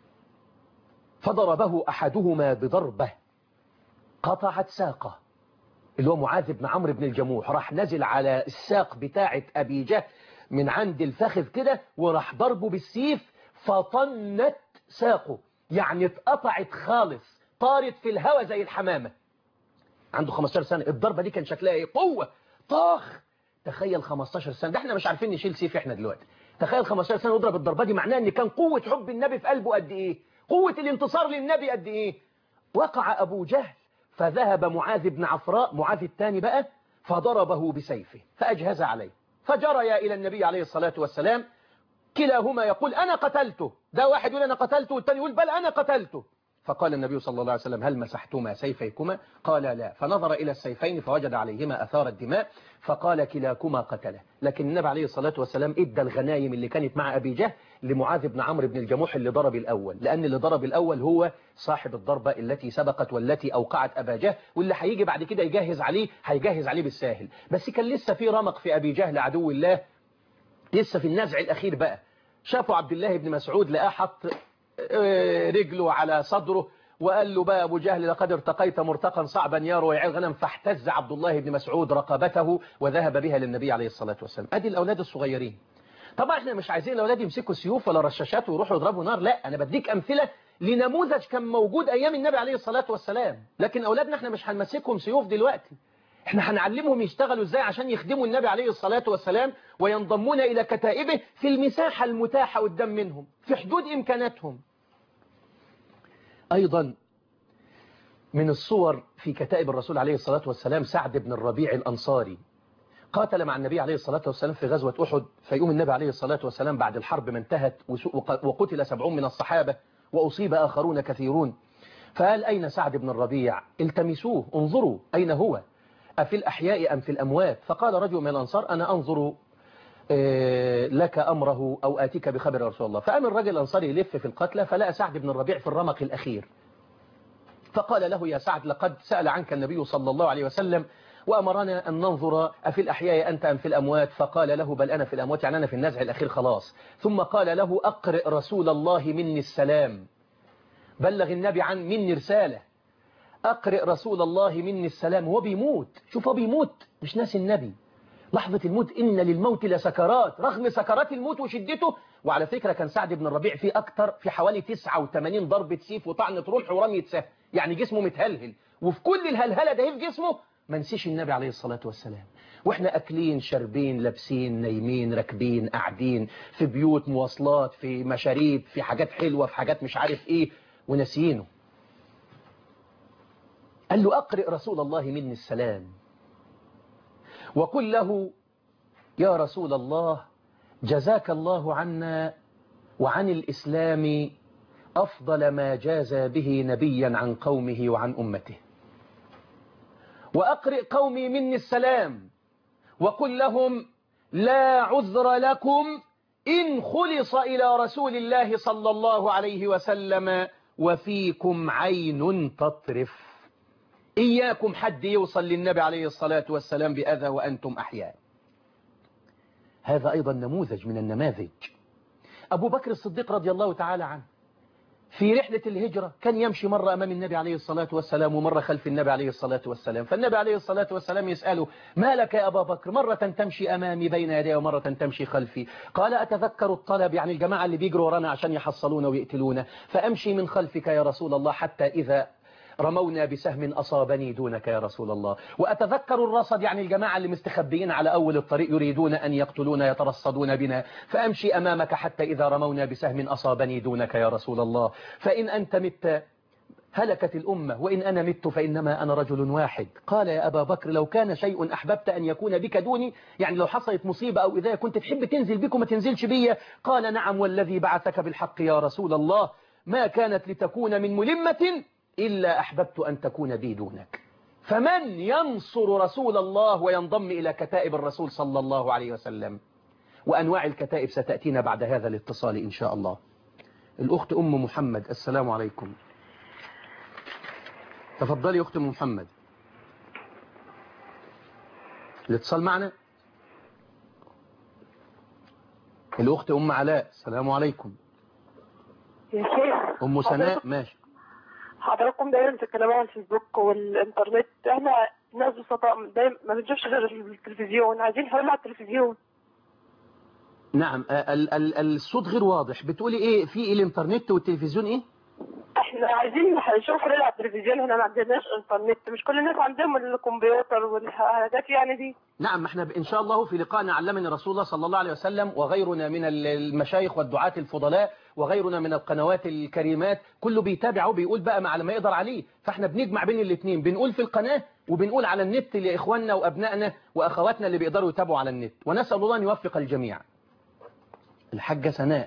فضربه أحدهما بضربة قطعت ساقه، اللي هو معاذ بن عمرو بن الجموح، راح نزل على الساق بتاعة أبي جهل من عند الفخذ كده وراح ضربه بالسيف فطنت ساقه، يعني اتقطعت خالص، طارت في الهواء زي الحمامة. عنده خمستاشر سنة، الضربة دي كان شكلها ايه؟ قوة، طاخ. تخيل خمستاشر سنة، ده احنا مش عارفين نشيل سيف احنا دلوقتي. تخيل خمستاشر سنة يضرب الضربة دي، معناها ان كان قوة حب النبي في قلبه قد ايه، قوة الانتصار للنبي قد ايه. وقع ابو جهل فذهب معاذ بن عفراء، معاذ الثاني بقى، فضربه بسيفه فاجهز عليه، فجريا الى النبي عليه الصلاة والسلام، كلاهما يقول انا قتلته، ده واحد يقول انا قتلته والثاني يقول بل انا قتلته. فقال النبي صلى الله عليه وسلم هل مسحتما سيفيكما؟ قال لا. فنظر إلى السيفين فوجد عليهما أثار الدماء، فقال كلاكما قتله. لكن النبي عليه الصلاة والسلام ادى الغنايم اللي كانت مع أبي جهل لمعاذ بن عمرو بن الجموح اللي ضرب الأول، لأن اللي ضرب الأول هو صاحب الضربة التي سبقت والتي أوقعت أبا جهل، واللي هيجي بعد كده يجهز عليه هيجهز عليه بالساهل. بس كان لسه في رمق في أبي جهل عدو الله، لسه في النزع الأخير بقى. شافوا عبد الله بن مسعود لقاه حط رجله على صدره وقال له بقى أبو جهل لقد ارتقيت مرتقا صعبا يا رويع الغنم، فاحتز عبد الله بن مسعود رقبته وذهب بها للنبي عليه الصلاة والسلام. أدي الأولاد الصغيرين. طبعا احنا مش عايزين الأولاد يمسكوا سيوف ولا رشاشات ويروحوا يضربوا نار، لا، أنا بديك أمثلة لنموذج كان موجود أيام النبي عليه الصلاة والسلام. لكن أولادنا احنا مش هنمسكهم سيوف دلوقتي، احنا هنعلمهم يشتغلوا ازاي عشان يخدموا النبي عليه الصلاة والسلام وينضمون إلى كتائبه في المساحة المتاحة قدام منهم في حدود إمكاناتهم. أيضا من الصور في كتائب الرسول عليه الصلاة والسلام سعد بن الربيع الأنصاري، قاتل مع النبي عليه الصلاة والسلام في غزوة أحد، فيقوم النبي عليه الصلاة والسلام بعد الحرب ما انتهت وقتل سبعون من الصحابة وأصيب آخرون كثيرون، فقال أين سعد بن الربيع؟ التمسوه، انظروا أين هو، أفي الأحياء أم في الأموات؟ فقال رجل من الأنصار أنا أنظر لك أمره أو آتيك بخبر رسول الله. فقام الرجل الأنصاري يلف في القتلى فلقى سعد بن الربيع في الرمق الأخير، فقال له يا سعد لقد سأل عنك النبي صلى الله عليه وسلم وأمرنا أن ننظر أفي الأحياء أنت أم في الأموات؟ فقال له بل أنا في الأموات، يعني أنا في النزع الأخير خلاص. ثم قال له أقرئ رسول الله مني السلام، بلغ النبي عن مني رسالة، أقرئ رسول الله مني السلام. هو بيموت، شوف هو بيموت مش ناس النبي، لحظة الموت إن للموت لسكرات، رغم سكرات الموت وشدته. وعلى فكرة كان سعد بن الربيع في أكتر في حوالي تسعة وثمانين ضربة سيف وطعنة رمح ورمية سهم، يعني جسمه متهلهل، وفي كل الهلهلة ده في جسمه ما نسيش النبي عليه الصلاة والسلام. وإحنا أكلين شربين لابسين نايمين راكبين قاعدين في بيوت مواصلات في مشاريب في حاجات حلوة في حاجات مش عارف إيه ونسيينه. قال له أقرئ رسول الله مني السلام وقل له يا رسول الله جزاك الله عنا وعن الإسلام أفضل ما جاز به نبيا عن قومه وعن أمته، وأقرئ قومي مني السلام وقل لهم لا عذر لكم إن خلص إلى رسول الله صلى الله عليه وسلم وفيكم عين تطرف. إياكم حد يوصل للنبي عليه الصلاة والسلام بأذى وأنتم أحياء. هذا أيضا نموذج من النماذج. أبو بكر الصديق رضي الله تعالى عنه في رحلة الهجرة كان يمشي مرة أمام النبي عليه الصلاة والسلام ومرة خلف النبي عليه الصلاة والسلام، فالنبي عليه الصلاة والسلام يسأله: ما لك يا أبا بكر؟ مرة تمشي أمامي بين يدي ومرة تمشي خلفي. قال: أتذكر الطلب، يعني الجماعة اللي بيجروا ورانا عشان يحصلونا ويقتلونا، فأمشي من خلفك يا رسول الله حتى إذا رمونا بسهم أصابني دونك يا رسول الله. وأتذكر الرصد، يعني الجماعة اللي مستخبيين على أول الطريق يريدون أن يقتلونا يترصدون بنا، فأمشي أمامك حتى إذا رمونا بسهم أصابني دونك يا رسول الله. فإن أنت مت هلكت الأمة، وإن أنا مت فإنما أنا رجل واحد. قال: يا أبا بكر لو كان شيء أحببت أن يكون بك دوني، يعني لو حصلت مصيبة أو إذا كنت تحب تنزل بك وما تنزلش بي. قال: نعم والذي بعثك بالحق يا رسول الله، ما كانت لتكون من ملمة إلا أحببت أن تكون بي دونك. فمن ينصر رسول الله وينضم إلى كتائب الرسول صلى الله عليه وسلم؟ وأنواع الكتائب ستأتينا بعد هذا الاتصال إن شاء الله. الأخت أم محمد، السلام عليكم. تفضلي أخت أم محمد. الاتصال معنا الأخت أم علاء، السلام عليكم. يا شيخ أم سناء، ماشي. حضراتكم دايما بتتكلموا عن الفيسبوك والإنترنت، احنا ناس بسطاء دايما ما بنشوفش غير التلفزيون، عايزين حلول على التلفزيون. نعم، ال ال الصوت غير واضح. بتقولي إيه في الإنترنت والتلفزيون إيه؟ احنا عايزين نشوف حلول على التلفزيون، احنا ما عندناش انترنت، مش كل الناس عندهم الكمبيوتر والحاجات يعني دي. نعم، ما احنا إن شاء الله في لقائنا علمني رسول الله صلى الله عليه وسلم وغيرنا من المشايخ والدعاة الفضلاء وغيرنا من القنوات الكريمات كله بيتابع وبيقول بقى مع ما يقدر عليه، فاحنا بنجمع بين الاثنين، بنقول في القناة وبنقول على النت لإخواننا وأبنائنا وأخواتنا اللي بيقدروا يتابعوا على النت، ونسأل الله أن يوفق الجميع. الحاجة سناء.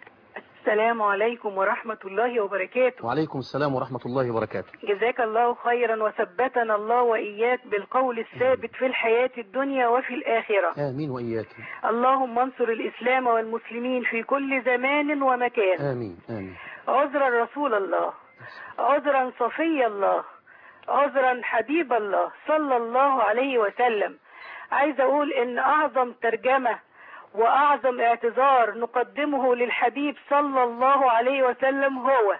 السلام عليكم ورحمة الله وبركاته. وعليكم السلام ورحمة الله وبركاته. جزاك الله خيرا وثبتنا الله وإياك بالقول الثابت في الحياة الدنيا وفي الآخرة. آمين وإياك. اللهم انصر الإسلام والمسلمين في كل زمان ومكان. آمين آمين. عذرا رسول الله، عذرا صفي الله، عذرا حبيب الله صلى الله عليه وسلم. عايز أقول إن أعظم ترجمة وأعظم اعتذار نقدمه للحبيب صلى الله عليه وسلم هو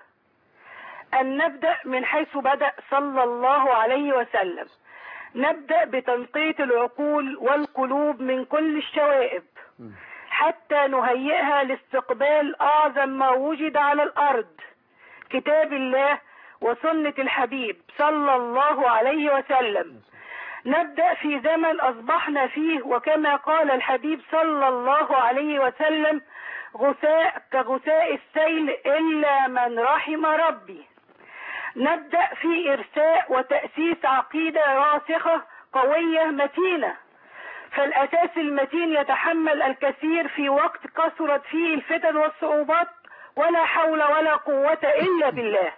أن نبدأ من حيث بدأ صلى الله عليه وسلم. نبدأ بتنقية العقول والقلوب من كل الشوائب حتى نهيئها لاستقبال أعظم ما وجد على الأرض، كتاب الله وسنة الحبيب صلى الله عليه وسلم. نبدأ في زمن أصبحنا فيه، وكما قال الحبيب صلى الله عليه وسلم: غثاء كغثاء السيل إلا من رحم ربي. نبدأ في إرساء وتأسيس عقيدة راسخة قوية متينة، فالأساس المتين يتحمل الكثير في وقت كثرت فيه الفتن والصعوبات، ولا حول ولا قوة إلا بالله.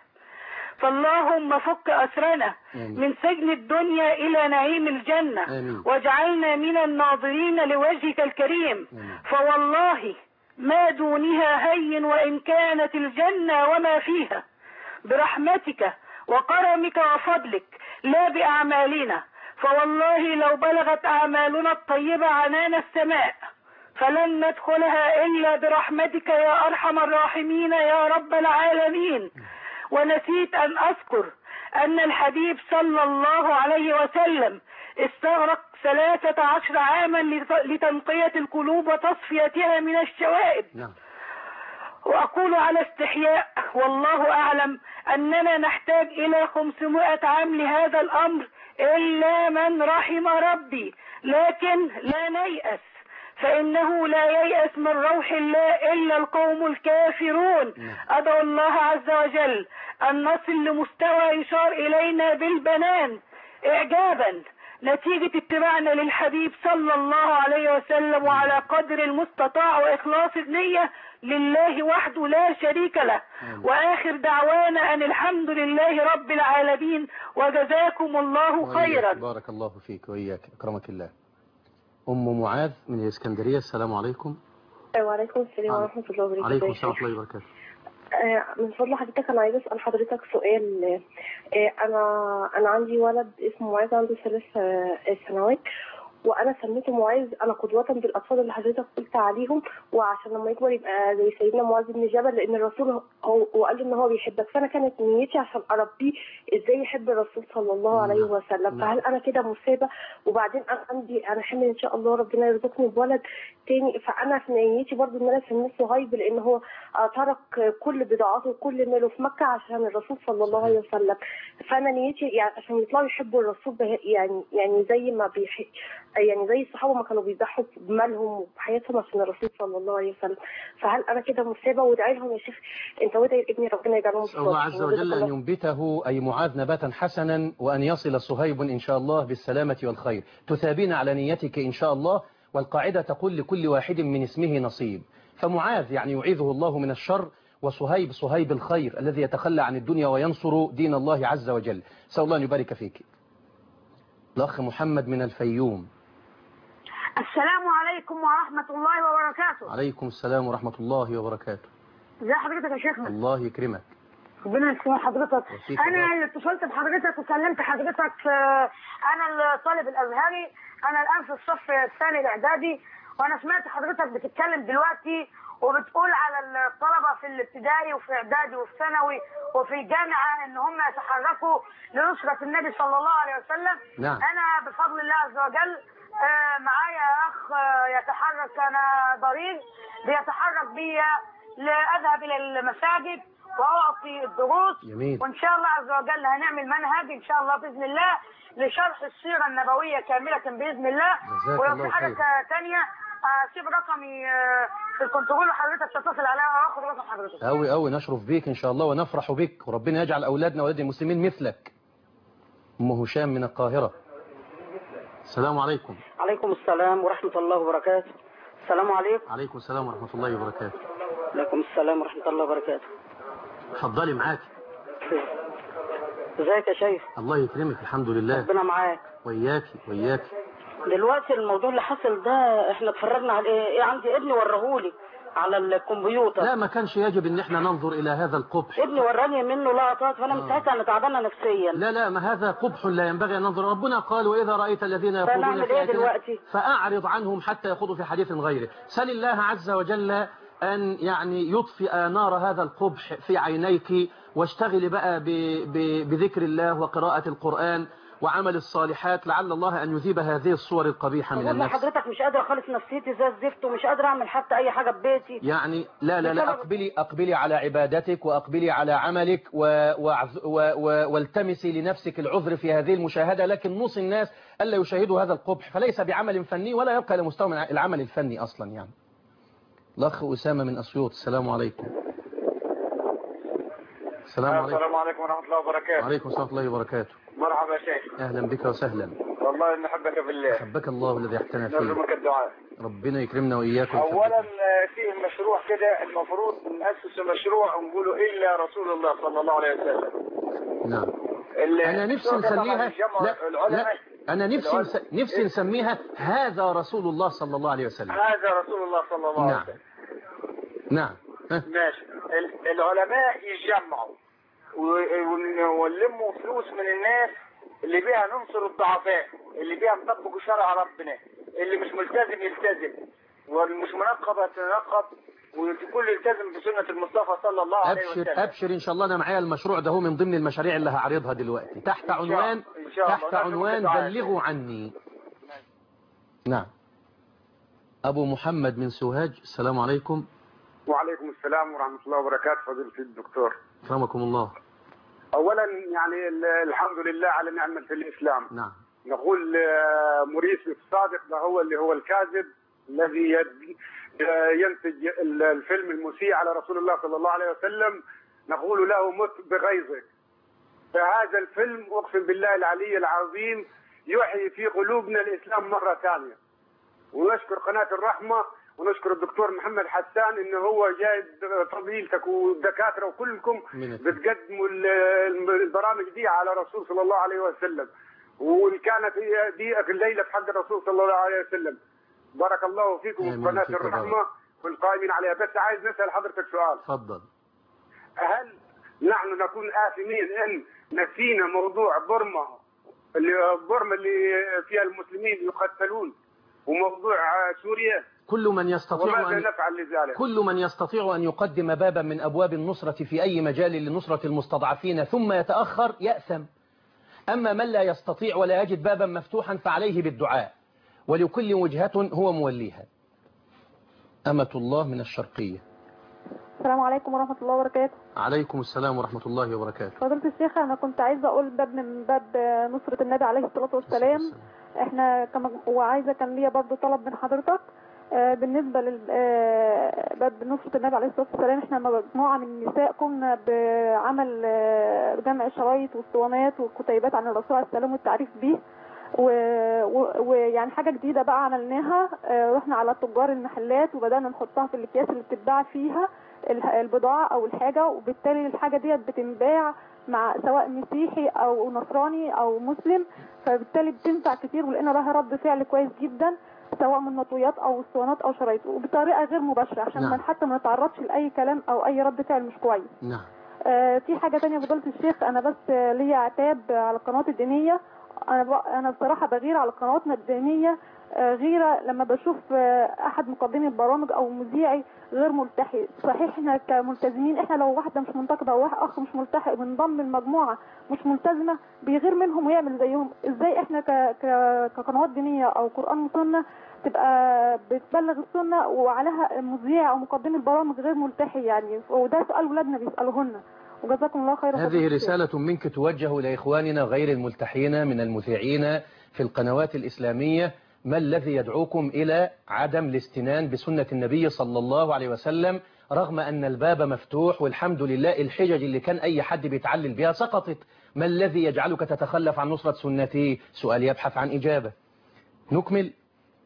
فاللهم فك أسرنا من سجن الدنيا إلى نعيم الجنة، واجعلنا من الناظرين لوجهك الكريم. فوالله ما دونها هين وإن كانت الجنة وما فيها، برحمتك وكرمك وفضلك لا بأعمالنا. فوالله لو بلغت أعمالنا الطيبة عنان السماء فلن ندخلها إلا برحمتك يا أرحم الراحمين يا رب العالمين. ونسيت أن أذكر أن الحبيب صلى الله عليه وسلم استغرق ثلاثة عشر عاما لتنقية القلوب وتصفيتها من الشوائب. وأقول على استحياء والله أعلم أننا نحتاج إلى خمسمائة عام لهذا الأمر إلا من رحم ربي، لكن لا نيأس، فإنه لا ييأس من روح الله إلا القوم الكافرون. أدعو الله عز وجل أن نصل لمستوى يشار إلينا بالبنان إعجابا نتيجة اتباعنا للحبيب صلى الله عليه وسلم، وعلى قدر المستطاع وإخلاص النية لله وحده لا شريك له. وآخر دعوانا أن الحمد لله رب العالمين، وجزاكم الله خيرا. بارك الله فيك وإياك، أكرمك الله. أم معاذ من الإسكندرية، السلام عليكم. وعليكم السلام ورحمة الله وبركاته. عليكم السلام ورحمة الله وبركاته. من فضل حضرتك أنا عايزة أسأل حضرتك سؤال. أنا أنا عندي ولد اسمه معاذ عنده ثلاث سنوات، وانا سميته معاذ انا قدوه بالاطفال اللي حضرتك قلت عليهم، وعشان لما يكبر يبقى زي سيدنا معاذ بن جبل، لان الرسول هو وقال له ان هو بيحبك. فانا كانت نيتي عشان اربيه ازاي يحب الرسول صلى الله عليه وسلم. فهل انا كده مسابه؟ وبعدين انا عندي انا حامل ان شاء الله ربنا يرزقني بولد تاني، فانا في نيتي برضو ان انا اسميه صهيب، لان هو ترك كل بضاعته وكل ماله في مكه عشان الرسول صلى الله عليه وسلم. فانا نيتي يعني عشان يطلعوا يحبوا الرسول يعني يعني زي ما بيحب، يعني زي الصحابه ما كانوا بيضحوا بمالهم وبحياتهم عشان الرسول صلى الله عليه وسلم. فهل انا كده مسابه؟ وادعي لهم يا شيخ انت وادعي ابني ربنا يجعلهم صالحين. الله عز وجل ان ينبته اي معاذ نباتا حسنا، وان يصل صهيب ان شاء الله بالسلامه والخير. تثابين على نيتك ان شاء الله، والقاعده تقول لكل واحد من اسمه نصيب. فمعاذ يعني يعيذه الله من الشر، وصهيب صهيب الخير الذي يتخلى عن الدنيا وينصر دين الله عز وجل. سأل الله أن يبارك فيك. الأخ محمد من الفيوم. السلام عليكم ورحمة الله وبركاته. عليكم السلام ورحمة الله وبركاته. ازي حضرتك يا شيخنا؟ الله يكرمك. ربنا يكرم حضرتك. أنا اتصلت بحضرتك وكلمت حضرتك. أنا الطالب الأزهري، أنا الآن في الصف الثاني الإعدادي، وأنا سمعت حضرتك بتتكلم دلوقتي وبتقول على الطلبة في الابتدائي وفي إعدادي وفي ثانوي وفي الجامعة إن هم يتحركوا لنصرة النبي صلى الله عليه وسلم. نعم. أنا بفضل الله عز وجل معايا أخ يتحرك، أنا ضرير بيتحرك بيا لأذهب إلى المساجد وأعطي الدروس. جميل. وإن شاء الله عز وجل هنعمل منهج إن شاء الله بإذن الله لشرح السيرة النبوية كاملة بإذن الله. ولو في حاجة ثانية أسيب رقمي في الكنترول وحضرتك تتصل عليها وآخذ رقم حضرتك. أوي أوي نشرف بيك إن شاء الله ونفرح بك، وربنا يجعل أولادنا وأولاد المسلمين مثلك. أم هشام من القاهرة. السلام عليكم. عليكم السلام ورحمة الله وبركاته. السلام عليكم. عليكم السلام ورحمة الله وبركاته. عليكم السلام ورحمة الله وبركاته. اتفضلي معاك. ازيك يا شيخ؟ الله يكرمك. الحمد لله. ربنا معاك. وياكي وياكي. دلوقتي الموضوع اللي حصل ده احنا اتفرجنا على ايه, إيه عندي ابني ورهولي على الكمبيوتر. لا ما كانش يجب ان احنا ننظر الى هذا القبح. ابني وراني منه لقطات فانا من ساعتها انا تعبانه نفسيا. لا لا ما هذا قبح لا ينبغي ان ننظر. ربنا قال واذا رايت الذين يخوضون في آياتنا فاعرض عنهم حتى يخوضوا في حديث غيره. سل الله عز وجل ان يعني يطفئ نار هذا القبح في عينيك، واشتغلي بقى ب... ب... بذكر الله وقراءة القرآن وعمل الصالحات، لعل الله أن يذيب هذه الصور القبيحة من النفس. حضرتك مش قادرة خالص نفسيتي زي الزفت ومش قادرة أعمل حتى أي حاجة ببيتي. يعني لا لا لا أقبلي أقبلي على عبادتك وأقبلي على عملك و... و... و... والتمسي لنفسك العذر في هذه المشاهدة، لكن نص الناس ألا يشاهدوا هذا القبح، فليس بعمل فني ولا يبقى لمستوى العمل الفني أصلا. يعني الأخ أسامة من أسيوط. السلام عليكم. السلام عليكم. السلام عليكم ورحمة الله وبركاته. وعليكم السلام ورحمة الله وبركاته. مرحبا يا شيخ. أهلا بك وسهلا. والله إن حبك بالله. حبك الله الذي احتنى فيه. نرجو منك الدعاء. ربنا يكرمنا وإياكم. أولا فيه مشروع كده المفروض نأسس مشروع ونقوله إلا رسول الله صلى الله عليه وسلم. نعم. أنا نفسي نسميها لا, لا أنا نفسي نس... نفسي نسميها هذا رسول الله صلى الله عليه وسلم. هذا رسول الله صلى الله عليه وسلم. نعم. نعم. ماشي. العلماء يتجمعوا ونلموا فلوس من الناس اللي بيها ننصر الضعفاء، اللي بيها نطبق شرع ربنا، اللي مش ملتزم يلتزم والمش منقب يتنقب، والكل يلتزم بسنة المصطفى صلى الله عليه أبشر وسلم. أبشر إن شاء الله. أنا معايا المشروع ده هو من ضمن المشاريع اللي هعرضها دلوقتي تحت عنوان تحت عنوان بلغوا عني. نعم. أبو محمد من سوهاج. السلام عليكم. وعليكم السلام ورحمة الله وبركاته. فضيلة الدكتور أكرمكم الله. أولا يعني الحمد لله على نعمة الإسلام. نعم. نقول موريس الصادق ده هو اللي هو الكاذب الذي ينتج الفيلم المسيء على رسول الله صلى الله عليه وسلم، نقول له مت بغيظك. فهذا الفيلم أقسم بالله العلي العظيم يحيي في قلوبنا الإسلام مرة ثانية. ونشكر قناة الرحمة ونشكر الدكتور محمد حسان انه هو جايب فضيلتك والدكاتره وكلكم بتقدموا البرامج دي على الرسول صلى الله عليه وسلم، وكانت دي الليله في حق الرسول صلى الله عليه وسلم. بارك الله فيكم في قناه الرحمه والقائمين عليها. بس عايز نسال حضرتك سؤال. تفضل. هل نحن نكون آثمين ان نسينا موضوع برما اللي بورما اللي فيها المسلمين يقتلون، وموضوع سوريا. كل من يستطيع وماذا أن نفعل لذلك؟ كل من يستطيع أن يقدم بابا من أبواب النصرة في أي مجال لنصرة المستضعفين ثم يتأخر يأثم. أما من لا يستطيع ولا يجد بابا مفتوحا فعليه بالدعاء، ولكل وجهة هو موليها. أمة الله من الشرقية. السلام عليكم ورحمة الله وبركاته. عليكم السلام ورحمة الله وبركاته. فضيلة الشيخ، أنا كنت عايزة أقول باب من باب نصرة النبي عليه الصلاة والسلام. احنا كم... وعايزة كان ليا برضو طلب من حضرتك بالنسبة لباب نصرة النبي عليه الصلاة والسلام. احنا مجموعة من النساء قمنا بعمل جمع شرايط واسطوانات وكتيبات عن الرسول عليه السلام والتعريف به، ويعني و... حاجة جديدة بقى عملناها. رحنا على تجار المحلات وبدأنا نحطها في الأكياس اللي بتتباع فيها البضاعة أو الحاجة، وبالتالي الحاجة دي بتنباع مع سواء مسيحي أو نصراني أو مسلم، فبالتالي بتنفع كتير ولقينا لها رد فعل كويس جدا سواء من مطويات أو اسطوانات أو شرايط، وبطريقة غير مباشرة عشان نعم. حتى ما نتعرضش لأي كلام أو أي رد فعل مش كويس. نعم. آه في حاجة تانية فضيلة الشيخ، أنا بس ليا عتاب على القنوات الدينية. أنا أنا بصراحة بغير على قنواتنا الدينية غيرة لما بشوف أحد مقدمي البرامج أو مذيعي غير ملتحي. صحيح احنا كملتزمين، احنا لو واحدة مش منتقبة أو واحد أخ مش ملتحي بنضم المجموعة مش ملتزمة بيغير منهم ويعمل زيهم. ازاي احنا كقنوات دينية أو قرآن وسنة تبقى بتبلغ السنة وعليها مذيع أو مقدمي البرامج غير ملتحي يعني؟ وده سؤال ولادنا بيسألوهن. وجزاكم الله خيرا. هذه رسالة منك توجه لإخواننا غير الملتحين من المذيعين في القنوات الإسلامية. ما الذي يدعوكم إلى عدم الاستنان بسنة النبي صلى الله عليه وسلم رغم أن الباب مفتوح والحمد لله الحجج اللي كان أي حد بيتعلل بها سقطت؟ ما الذي يجعلك تتخلف عن نصرة سنته؟ سؤال يبحث عن إجابة. نكمل.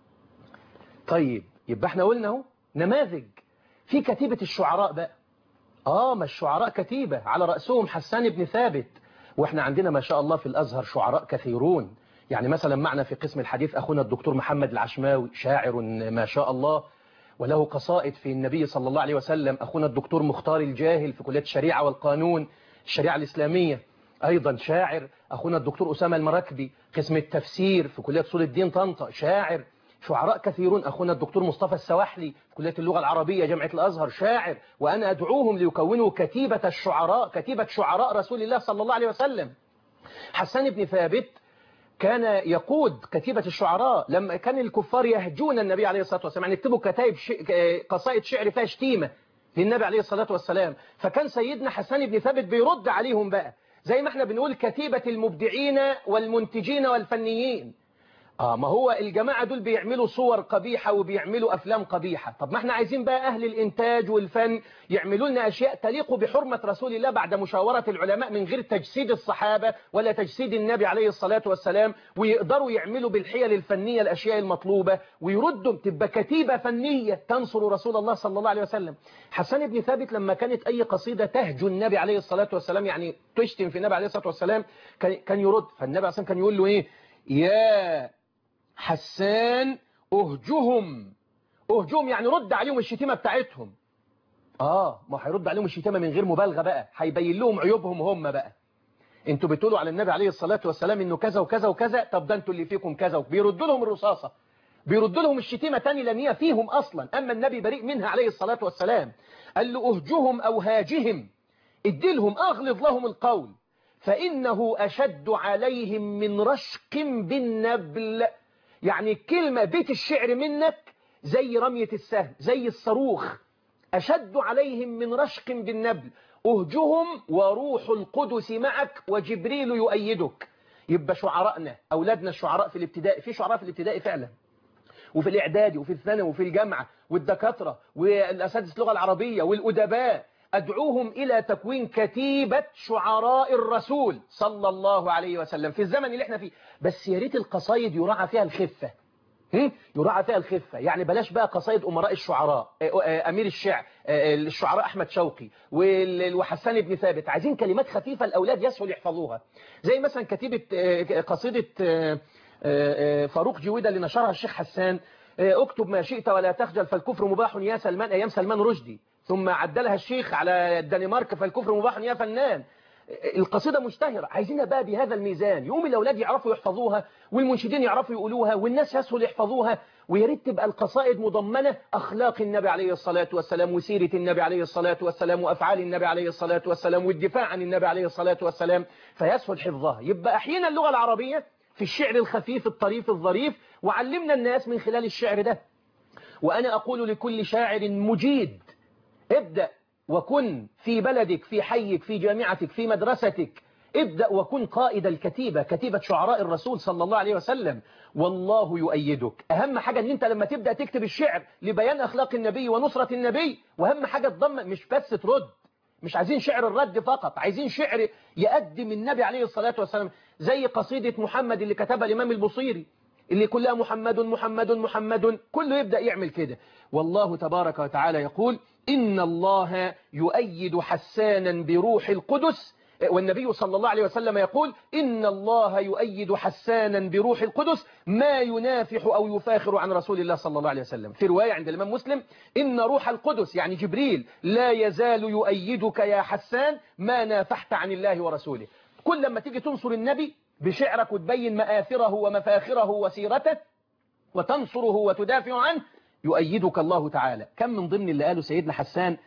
طيب يبقى احنا قلنا اهو نماذج في كتيبة الشعراء بقى. آه ما الشعراء كتيبة على رأسهم حسان بن ثابت، وإحنا عندنا ما شاء الله في الأزهر شعراء كثيرون. يعني مثلا معنا في قسم الحديث أخونا الدكتور محمد العشماوي شاعر ما شاء الله وله قصائد في النبي صلى الله عليه وسلم. أخونا الدكتور مختار الجاهل في كلية الشريعة والقانون الشريعة الإسلامية أيضا شاعر. أخونا الدكتور أسامة المراكبي قسم التفسير في كلية أصول الدين طنطا شاعر. شعراء كثيرون. أخونا الدكتور مصطفى السواحلي في كلية اللغة العربية جامعة الأزهر شاعر. وأنا أدعوهم ليكونوا كتيبة الشعراء، كتيبة شعراء رسول الله صلى الله عليه وسلم. حسان بن ثابت كان يقود كتيبة الشعراء لما كان الكفار يهجون النبي عليه الصلاة والسلام، يعني يكتبوا كتائب ش... قصائد شعر فيها شتيمة للنبي عليه الصلاة والسلام. فكان سيدنا حسان بن ثابت بيرد عليهم بقى زي ما احنا بنقول كتيبة المبدعين والمنتجين والفنيين. آه ما هو الجماعة دول بيعملوا صور قبيحة وبيعملوا أفلام قبيحة. طب ما احنا عايزين بقى أهل الإنتاج والفن يعملوا لنا أشياء تليق بحرمة رسول الله بعد مشاورة العلماء من غير تجسيد الصحابة ولا تجسيد النبي عليه الصلاة والسلام، ويقدروا يعملوا بالحيل الفنية الأشياء المطلوبة ويردوا تبقى كتيبة فنية تنصر رسول الله صلى الله عليه وسلم. حسان بن ثابت لما كانت أي قصيدة تهجو النبي عليه الصلاة والسلام يعني تشتم في النبي عليه الصلاة والسلام كان يرد. فالنبي عليه الصلاة والسلام كان يقول له إيه؟ يا حسان أهجهم. أهجهم يعني رد عليهم الشتيمة بتاعتهم. آه ما هيرد عليهم الشتيمة من غير مبالغة بقى، هيبين لهم عيوبهم هم بقى. انتوا بتقولوا على النبي عليه الصلاة والسلام انه كذا وكذا وكذا، طب ده انتوا اللي فيكم كذا. بيردوا لهم الرصاصة، بيردوا لهم الشتيمة تاني لان هي فيهم أصلا، أما النبي بريء منها عليه الصلاة والسلام. قال له أهجهم أو هاجهم، اديلهم أغلظ لهم القول فإنه أشد عليهم من رشق بالنبل. يعني كلمة بيت الشعر منك زي رمية السهم زي الصاروخ، أشد عليهم من رشق بالنبل. أهجهم وروح القدس معك وجبريل يؤيدك. يبقى شعراءنا أولادنا الشعراء في الابتدائي، في شعراء في الابتدائي فعلا وفي الإعدادي وفي الثانوي وفي الجامعة والدكاترة والأساتذة اللغة العربية والأدباء، أدعوهم إلى تكوين كتيبة شعراء الرسول صلى الله عليه وسلم في الزمن اللي احنا فيه. بس يا ريت القصايد يراعى فيها الخفة، يراعى فيها الخفة. يعني بلاش بقى قصايد أمراء الشعراء، أمير الشعر الشعراء أحمد شوقي وحسان بن ثابت. عايزين كلمات خفيفة الأولاد يسهل يحفظوها، زي مثلا كتيبة قصيدة فاروق جويدة اللي نشرها الشيخ حسان، اكتب ما شئت ولا تخجل فالكفر مباح يا سلمان، أيام سلمان رشدي. ثم عدلها الشيخ على الدنمارك فالكفر مباح يا فنان. القصيدة مشتهرة، عايزينها بقى بهذا الميزان، يقوم الأولاد يعرفوا يحفظوها والمنشدين يعرفوا يقولوها والناس يسهل يحفظوها. ويا ريت تبقى القصائد مضمنة أخلاق النبي عليه الصلاة والسلام وسيرة النبي عليه الصلاة والسلام وأفعال النبي عليه الصلاة والسلام والدفاع عن النبي عليه الصلاة والسلام، فيسهل حفظها. يبقى أحيانا اللغة العربية في الشعر الخفيف الطريف الظريف، وعلمنا الناس من خلال الشعر ده. وأنا أقول لكل شاعر مجيد، ابدأ وكن في بلدك، في حيك، في جامعتك، في مدرستك، ابدأ وكن قائد الكتيبة، كتيبة شعراء الرسول صلى الله عليه وسلم، والله يؤيدك. أهم حاجة أن أنت لما تبدأ تكتب الشعر لبيان أخلاق النبي ونصرة النبي، وأهم حاجة تضمن، مش بس ترد، مش عايزين شعر الرد فقط، عايزين شعر يقدم النبي عليه الصلاة والسلام، زي قصيدة محمد اللي كتبها الإمام البصيري اللي كلها محمد محمد محمد، كله يبدأ يعمل كده. والله تبارك وتعالى يقول إن الله يؤيد حسانا بروح القدس، والنبي صلى الله عليه وسلم يقول إن الله يؤيد حسانا بروح القدس ما ينافح أو يفاخر عن رسول الله صلى الله عليه وسلم. في رواية عند الإمام مسلم إن روح القدس يعني جبريل لا يزال يؤيدك يا حسان ما نافحت عن الله ورسوله. كل لما تيجي تنصر النبي بشعرك وتبين مآثره ومفاخره وسيرته وتنصره وتدافع عنه، يؤيدك الله تعالى. كم من ضمن اللي قاله سيدنا حسان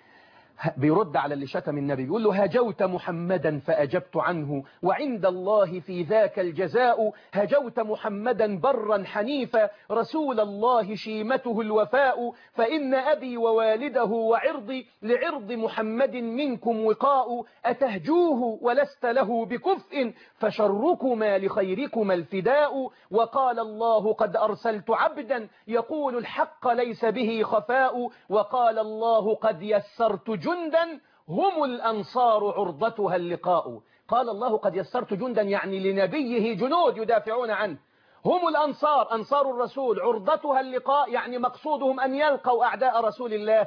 بيرد على اللي شتم النبي، بيقول له هجوت محمدا فأجبت عنه وعند الله في ذاك الجزاء، هجوت محمدا برا حنيفا رسول الله شيمته الوفاء، فإن أبي ووالده وعرضي لعرض محمد منكم وقاء، أتهجوه ولست له بكفء فشركما لخيركما الفداء، وقال الله قد أرسلت عبدا يقول الحق ليس به خفاء، وقال الله قد يسرت جندا هم الأنصار عرضتها اللقاء. قال الله قد يسرت جندا يعني لنبيه جنود يدافعون عنه، هم الأنصار أنصار الرسول، عرضتها اللقاء يعني مقصودهم أن يلقوا أعداء رسول الله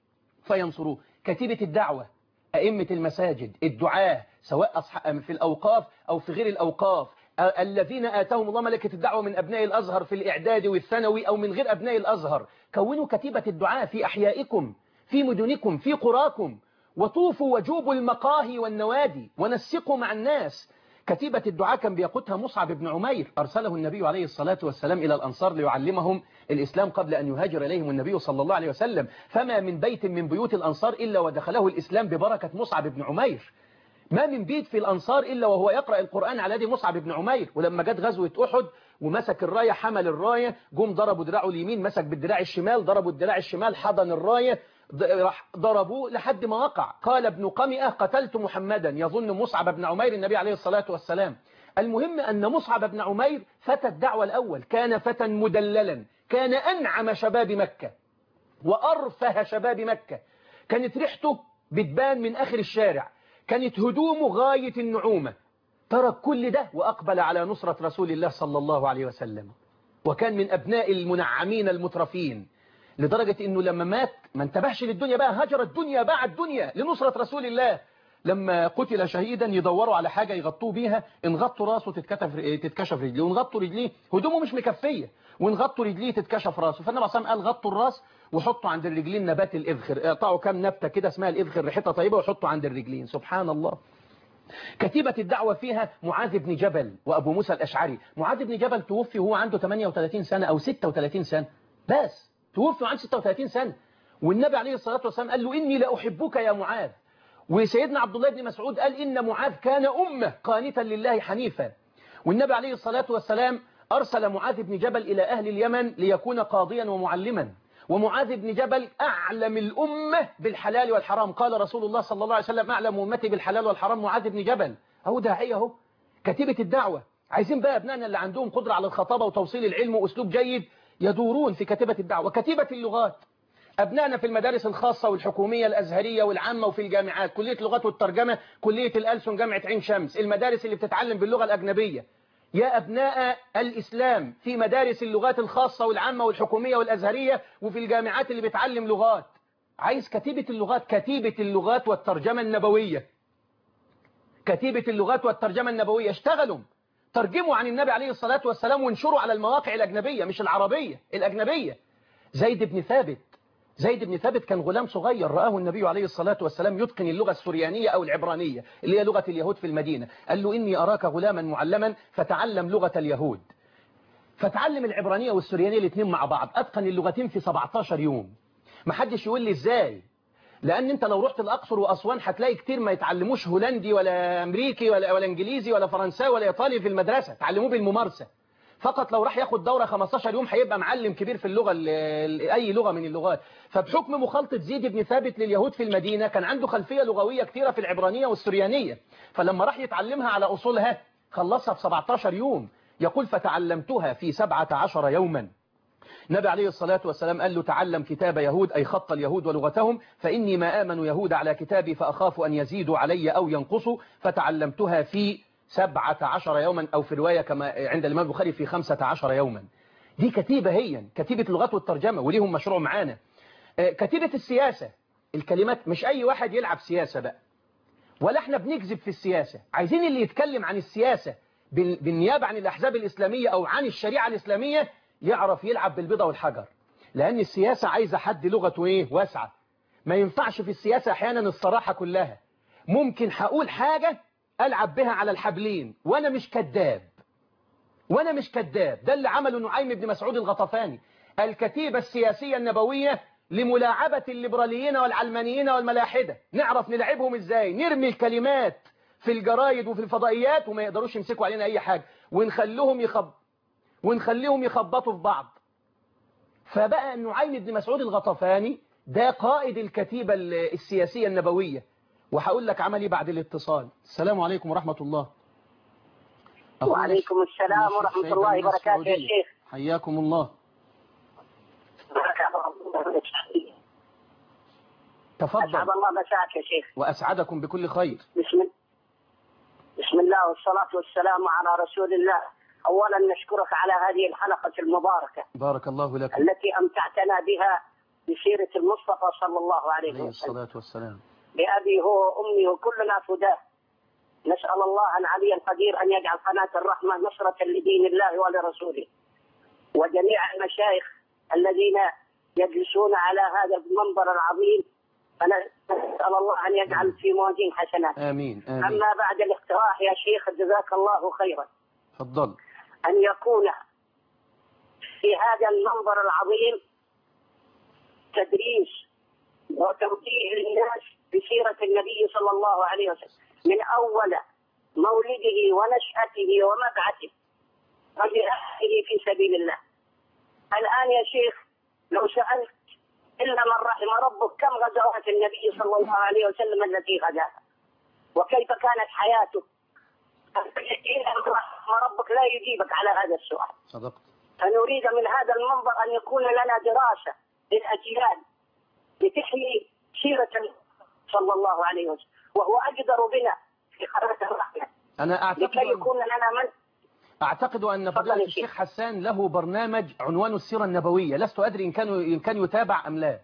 فينصروه. كتيبة الدعوة، أئمة المساجد، الدعاة سواء في الأوقاف أو في غير الأوقاف، الذين آتاهم الله ملكة الدعوة من أبناء الأزهر في الإعداد والثانوي أو من غير أبناء الأزهر، كونوا كتيبة الدعاء في أحيائكم، في مدنكم، في قراكم، وطوفوا وجوبوا المقاهي والنوادي ونسقوا مع الناس. كتيبة الدعاء كان بيقودها مصعب بن عمير، أرسله النبي عليه الصلاة والسلام إلى الأنصار ليعلمهم الإسلام قبل أن يهاجر إليهم النبي صلى الله عليه وسلم، فما من بيت من بيوت الأنصار إلا ودخله الإسلام ببركة مصعب بن عمير. ما من بيت في الأنصار إلا وهو يقرأ القرآن على يد مصعب بن عمير. ولما جت غزوة أحد ومسك الراية حمل الراية، جم ضربوا دراعه اليمين، مسك بالدراع الشمال، ضربوا الدراع الشمال حضن الراية، راح ضربوه لحد ما وقع. قال ابن قمئة قتلت محمدا، يظن مصعب بن عمير النبي عليه الصلاة والسلام. المهم أن مصعب بن عمير فتى الدعوة الأول، كان فتى مدللا، كان أنعم شباب مكة وأرفه شباب مكة، كانت ريحته بتبان من آخر الشارع، كانت هدومه غاية النعومة. ترك كل ده وأقبل على نصرة رسول الله صلى الله عليه وسلم، وكان من أبناء المنعمين المترفين، لدرجة أنه لما مات ما انتبهش للدنيا بقى، هجر الدنيا باع الدنيا لنصرة رسول الله. لما قتل شهيدا يدوروا على حاجة يغطوه بيها، ان غطوا راسه تتكشف تتكشف رجليه، وان غطوا رجليه هدومه مش مكفية، وان غطوا رجليه تتكشف راسه. فالنبي صلى الله عليه وسلم قال غطوا الراس وحطوا عند الرجلين نبات الإذخر، اقطعوا كام نبتة كده اسمها الإذخر ريحتها طيبة وحطوا عند الرجلين. سبحان الله. كتيبة الدعوة فيها معاذ بن جبل وأبو موسى الأشعري. معاذ بن جبل توفي وهو عنده ثمانية وثلاثين سنة أو ستة وثلاثين سنة، بس توفي عنده ستة وثلاثين سنة، والنبي عليه الصلاة والسلام قال له إني لأحبك يا معاذ. وسيدنا عبد الله بن مسعود قال إن معاذ كان أمة قانتا لله حنيفا. والنبي عليه الصلاة والسلام أرسل معاذ بن جبل إلى أهل اليمن ليكون قاضيا ومعلما، ومعاذ بن جبل أعلم الأمة بالحلال والحرام. قال رسول الله صلى الله عليه وسلم أعلم أمتي بالحلال والحرام معاذ بن جبل. أهو داعية أهو، كتيبة الدعوة. عايزين بقى أبنائنا اللي عندهم قدرة على الخطابة وتوصيل العلم وأسلوب جيد يدورون في كتيبة الدعوة. كتيبة اللغات، أبنائنا في المدارس الخاصة والحكومية الأزهرية والعامة وفي الجامعات، كلية اللغات والترجمة، كلية الألسن جامعة عين شمس، المدارس اللي بتتعلم باللغة الأجنبية. يا أبناء الإسلام في مدارس اللغات الخاصة والعامة والحكومية والأزهرية وفي الجامعات اللي بتعلم لغات، عايز كتيبة اللغات، كتيبة اللغات والترجمة النبوية، كتيبة اللغات والترجمة النبوية. اشتغلوا ترجموا عن النبي عليه الصلاة والسلام وانشروا على المواقع الأجنبية مش العربية، الأجنبية. زيد بن ثابت، زيد بن ثابت كان غلام صغير، رآه النبي عليه الصلاة والسلام يتقن اللغة السريانية أو العبرانية اللي هي لغة اليهود في المدينة، قال له إني أراك غلاما معلما فتعلم لغة اليهود. فتعلم العبرانية والسريانية الاثنين مع بعض، أتقن اللغتين في سبعتاشر يوم. ما حدش يقول لي إزاي، لأن أنت لو رحت الأقصر وأسوان هتلاقي كتير ما يتعلموش هولندي ولا أمريكي ولا, ولا إنجليزي ولا فرنساوي ولا إيطالي في المدرسة، تعلموه بالممارسة فقط. لو راح ياخد دورة خمستاشر يوم هيبقى معلم كبير في اللغة، أي لغة من اللغات. فبحكم مخالطة زيد بن ثابت لليهود في المدينة كان عنده خلفية لغوية كتيرة في العبرانية والسريانية، فلما راح يتعلمها على أصولها خلصها في سبعتاشر يوم. يقول فتعلمتها في سبعة عشر يوما. النبي عليه الصلاة والسلام قال له تعلم كتاب يهود، أي خط اليهود ولغتهم، فإني ما آمن يهود على كتابي فأخاف أن يزيدوا علي أو ينقصوا، فتعلمتها في سبعة عشر يوما، أو في رواية كما عند الإمام البخاري في خمسة عشر يوما. دي كتيبة، هي كتيبة اللغات والترجمة، وليهم مشروع معانا. كتيبة السياسة، الكلمات، مش أي واحد يلعب سياسة بقى، ولا احنا بنكذب في السياسة. عايزين اللي يتكلم عن السياسة بالنيابة عن الأحزاب الإسلامية أو عن الشريعة الإسلامية يعرف يلعب بالبيضة والحجر، لأن السياسة عايزة حد لغته إيه واسعة. ما ينفعش في السياسة أحيانا الصراحة كلها. ممكن هقول حاجة ألعب بها على الحبلين وأنا مش كذاب، وأنا مش كذاب. ده اللي عمله نعيم بن مسعود الغطفاني، الكتيبة السياسية النبوية لملاعبة الليبراليين والعلمانيين والملاحدة. نعرف نلعبهم إزاي، نرمي الكلمات في الجرايد وفي الفضائيات وما يقدروش يمسكوا علينا أي حاجة، ونخليهم يخب ونخليهم يخبطوا في بعض. فبقى نعيم بن مسعود الغطفاني ده قائد الكتيبة السياسية النبوية. وهقول لك عملي بعد الاتصال. السلام عليكم ورحمة الله. وعليكم السلام ورحمة الله وبركاته يا شيخ. حياكم الله. تفضل. أسعد الله مساك يا شيخ. وأسعدكم بكل خير. بسم, بسم الله والصلاة والسلام على رسول الله. أولا نشكرك على هذه الحلقة المباركة، بارك الله لك، التي أمتعتنا بها بسيرة المصطفى صلى الله عليه وسلم عليه الصلاة والسلام. بأبي هو وأمي وكلنا فداه. نسأل الله العلي القدير أن يجعل قناة الرحمة نصرة لدين الله ولرسوله، وجميع المشايخ الذين يجلسون على هذا المنبر العظيم، فنسأل الله أن يجعل في موازين حسنات. آمين آمين. أما بعد الاقتراح يا شيخ جزاك الله خيرا، تفضل، أن يكون في هذا المنبر العظيم تدريس وتوجيه للناس بسيرة النبي صلى الله عليه وسلم من أول مولده ونشأته ومبعثه وجهاده في سبيل الله. الآن يا شيخ لو سألت إلا من رحم ربك كم غزوات النبي صلى الله عليه وسلم التي غزاها وكيف كانت حياته، إلا من رحم ربك لا يجيبك على هذا السؤال. صدقت. فنريد من هذا المنبر أن يكون لنا دراسة للأجيال لتحيي سيرة صلى الله عليه وسلم، وهو أجدر بنا في قناة الرحمة. أنا أعتقد لكي يكون لنا من أعتقد أن فضيلة الشيخ حسان له برنامج عنوانه السيرة النبوية، لست أدري إن كان إن كان يتابع أم لا.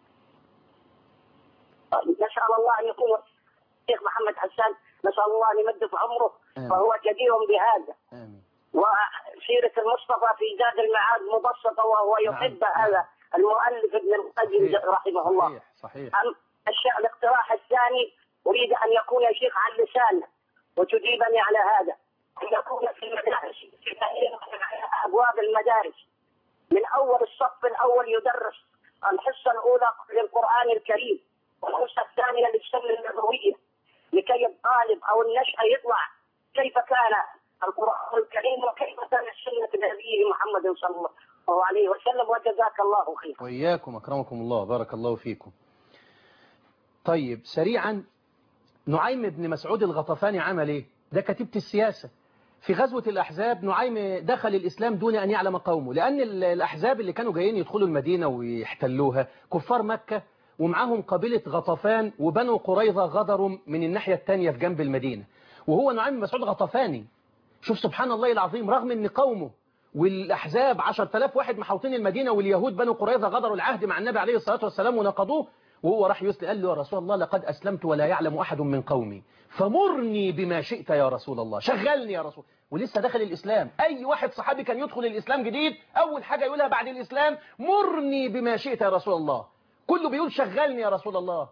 نسأل الله أن يكون الشيخ محمد حسان، نسأل الله أن يمد في عمره، فهو جدير بهذا. آمين. وسيرة المصطفى في زاد المعاد مبسطة وهو يحب نعم. هذا المؤلف ابن القيم رحمه الله. صحيح صحيح. الشيء الاقتراح الثاني أريد أن يكون يا شيخ على لسانه وتجيبني على هذا، أن يكون في المدارس في أبواب المدارس من أول الصف الأول يدرس الحصة الأولى للقرآن الكريم والحصة الثانية للسنة النبوية، لكي الطالب أو النشأة يطلع كيف كان القرآن الكريم وكيف كانت سنة نبيه محمد صلى الله عليه وسلم. وجزاك الله خير. وإياكم أكرمكم الله، بارك الله فيكم. طيب سريعا، نعيم بن مسعود الغطفاني عمل ايه؟ ده كتيبة السياسة. في غزوة الأحزاب نعيم دخل الإسلام دون أن يعلم قومه، لأن الأحزاب اللي كانوا جايين يدخلوا المدينة ويحتلوها كفار مكة، ومعهم قبيلة غطفان وبنو قريظة غدروا من الناحية الثانية في جنب المدينة، وهو نعيم بن مسعود غطفاني. شوف سبحان الله العظيم، رغم أن قومه والأحزاب عشرة آلاف واحد محوطين المدينة، واليهود بنو قريظة غدروا العهد مع النبي عليه الصلاة والسلام ونقضوه، وهو راح يسلم قال له يا رسول الله لقد أسلمت ولا يعلم أحد من قومي فمرني بما شئت يا رسول الله، شغلني يا رسول. ولسه دخل الإسلام. أي واحد صحابي كان يدخل الإسلام جديد أول حاجة يقولها بعد الإسلام مرني بما شئت يا رسول الله. كله بيقول شغلني يا رسول الله.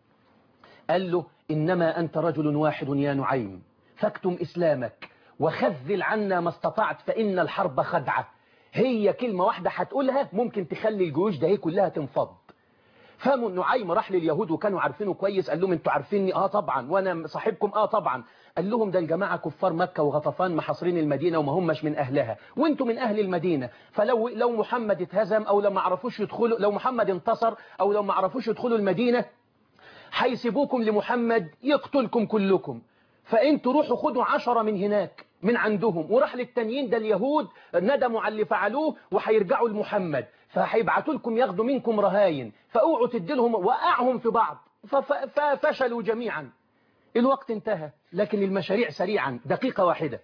قال له إنما أنت رجل واحد يا نعيم، فاكتم إسلامك وخذل عنا ما استطعت فإن الحرب خدعة. هي كلمة واحدة هتقولها ممكن تخلي الجيوش ده هي كلها تنفض. فهموا نعيم راح لليهود وكانوا عارفينه كويس، قال لهم انتوا عارفيني؟ اه طبعا. وانا صاحبكم؟ اه طبعا. قال لهم ده الجماعة كفار مكة وغطفان محاصرين المدينة وما همش من اهلها، وانتوا من اهل المدينة، فلو لو محمد اتهزم او لو ما عرفوش يدخلوا، لو محمد انتصر او لو ما عرفوش يدخلوا المدينة هيسيبوكم لمحمد يقتلكم كلكم، فانتوا روحوا خدوا عشرة من هناك من عندهم. وراح للتانيين ده اليهود ندموا على اللي فعلوه وهيرجعوا لمحمد، فهيبعتوا لكم ياخدوا منكم رهاين، فاوعوا تديلهم، وقعهم في بعض ففشلوا جميعا. الوقت انتهى، لكن المشاريع سريعا دقيقة واحدة.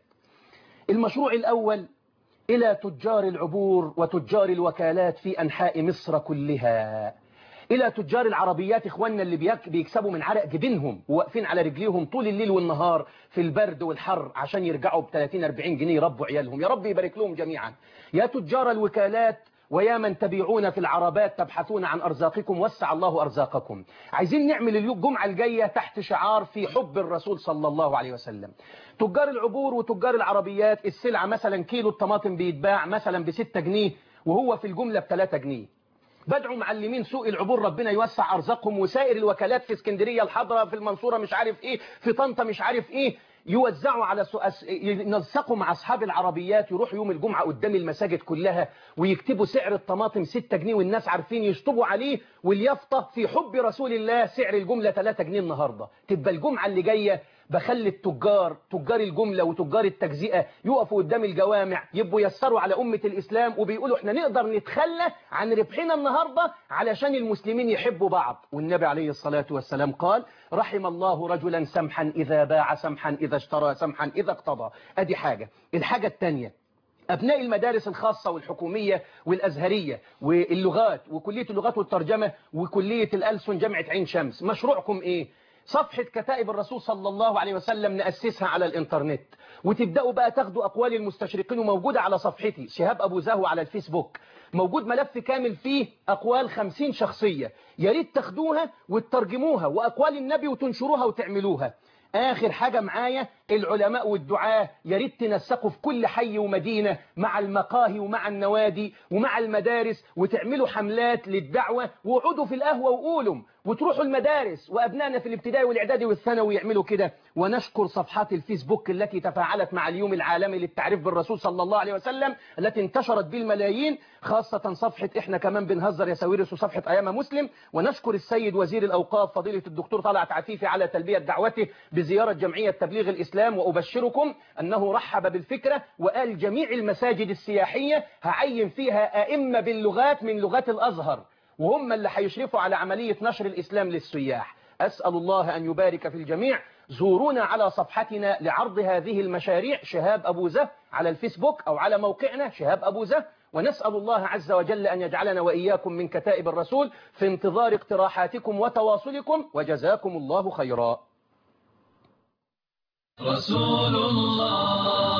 المشروع الأول إلى تجار العبور وتجار الوكالات في أنحاء مصر كلها، إلى تجار العربيات إخواننا اللي بيكسبوا من عرق جبينهم وواقفين على رجليهم طول الليل والنهار في البرد والحر عشان يرجعوا ب ثلاثين أربعين جنيه يربوا عيالهم، يا رب يبارك لهم جميعا. يا تجار الوكالات ويا من تبيعون في العربات تبحثون عن أرزاقكم، وسع الله أرزاقكم. عايزين نعمل الجمعة الجاية تحت شعار في حب الرسول صلى الله عليه وسلم. تجار العبور وتجار العربيات، السلعة مثلا كيلو الطماطم بيتباع مثلا بستة جنيه وهو في الجملة بثلاثة جنيه. بدعوا معلمين سوق العبور ربنا يوسع أرزاقهم، وسائر الوكالات في اسكندرية الحضرة في المنصورة مش عارف إيه في طنطا مش عارف إيه، يوزعوا على سؤاس... ينسقوا مع أصحاب العربيات، يروحوا يوم الجمعة قدام المساجد كلها ويكتبوا سعر الطماطم ستة جنيه والناس عارفين يشطبوا عليه، واليافطة في حب رسول الله سعر الجملة ثلاثة جنيه النهاردة. تبقى الجمعة اللي جاية بخلي التجار تجار الجملة وتجار التجزئة يقفوا قدام الجوامع يبقوا يسروا على أمة الإسلام وبيقولوا احنا نقدر نتخلى عن ربحنا النهاردة علشان المسلمين يحبوا بعض. والنبي عليه الصلاة والسلام قال رحم الله رجلا سمحا إذا باع سمحا إذا اشترى سمحا إذا اقتضى. أدي حاجة. الحاجة الثانية أبناء المدارس الخاصة والحكومية والأزهرية واللغات وكلية اللغات والترجمة وكلية الألسن جامعة عين شمس، مشروعكم إيه؟ صفحة كتائب الرسول صلى الله عليه وسلم نأسسها على الإنترنت، وتبدأوا بقى تاخدوا أقوال المستشرقين، وموجودة على صفحتي شهاب أبو زهو على الفيسبوك، موجود ملف كامل فيه أقوال خمسين شخصية، يا ريت تاخدوها وتترجموها وأقوال النبي وتنشروها وتعملوها. آخر حاجة معايا العلماء والدعاة، يا ريت تنسقوا في كل حي ومدينة مع المقاهي ومع النوادي ومع المدارس وتعملوا حملات للدعوة، وقعدوا في القهوة وقولوا، وتروحوا المدارس وأبنائنا في الابتدائي والإعدادي والثانوي يعملوا كده. ونشكر صفحات الفيسبوك التي تفاعلت مع اليوم العالمي للتعريف بالرسول صلى الله عليه وسلم التي انتشرت بالملايين، خاصة صفحة إحنا كمان بنهزر يا ساويرس وصفحة أيام مسلم. ونشكر السيد وزير الأوقاف فضيلة الدكتور طلعت عفيفي على تلبية دعوته بزيارة جمعية تبليغ الإسلام، وأبشركم أنه رحب بالفكرة وقال جميع المساجد السياحية هعين فيها أئمة باللغات من لغات الأزهر، وهم اللي هيشرفوا على عملية نشر الإسلام للسياح. أسأل الله أن يبارك في الجميع. زورونا على صفحتنا لعرض هذه المشاريع شهاب أبو زه على الفيسبوك أو على موقعنا شهاب أبو زه، ونسأل الله عز وجل أن يجعلنا وإياكم من كتائب الرسول. في انتظار اقتراحاتكم وتواصلكم، وجزاكم الله خيرا. رسول الله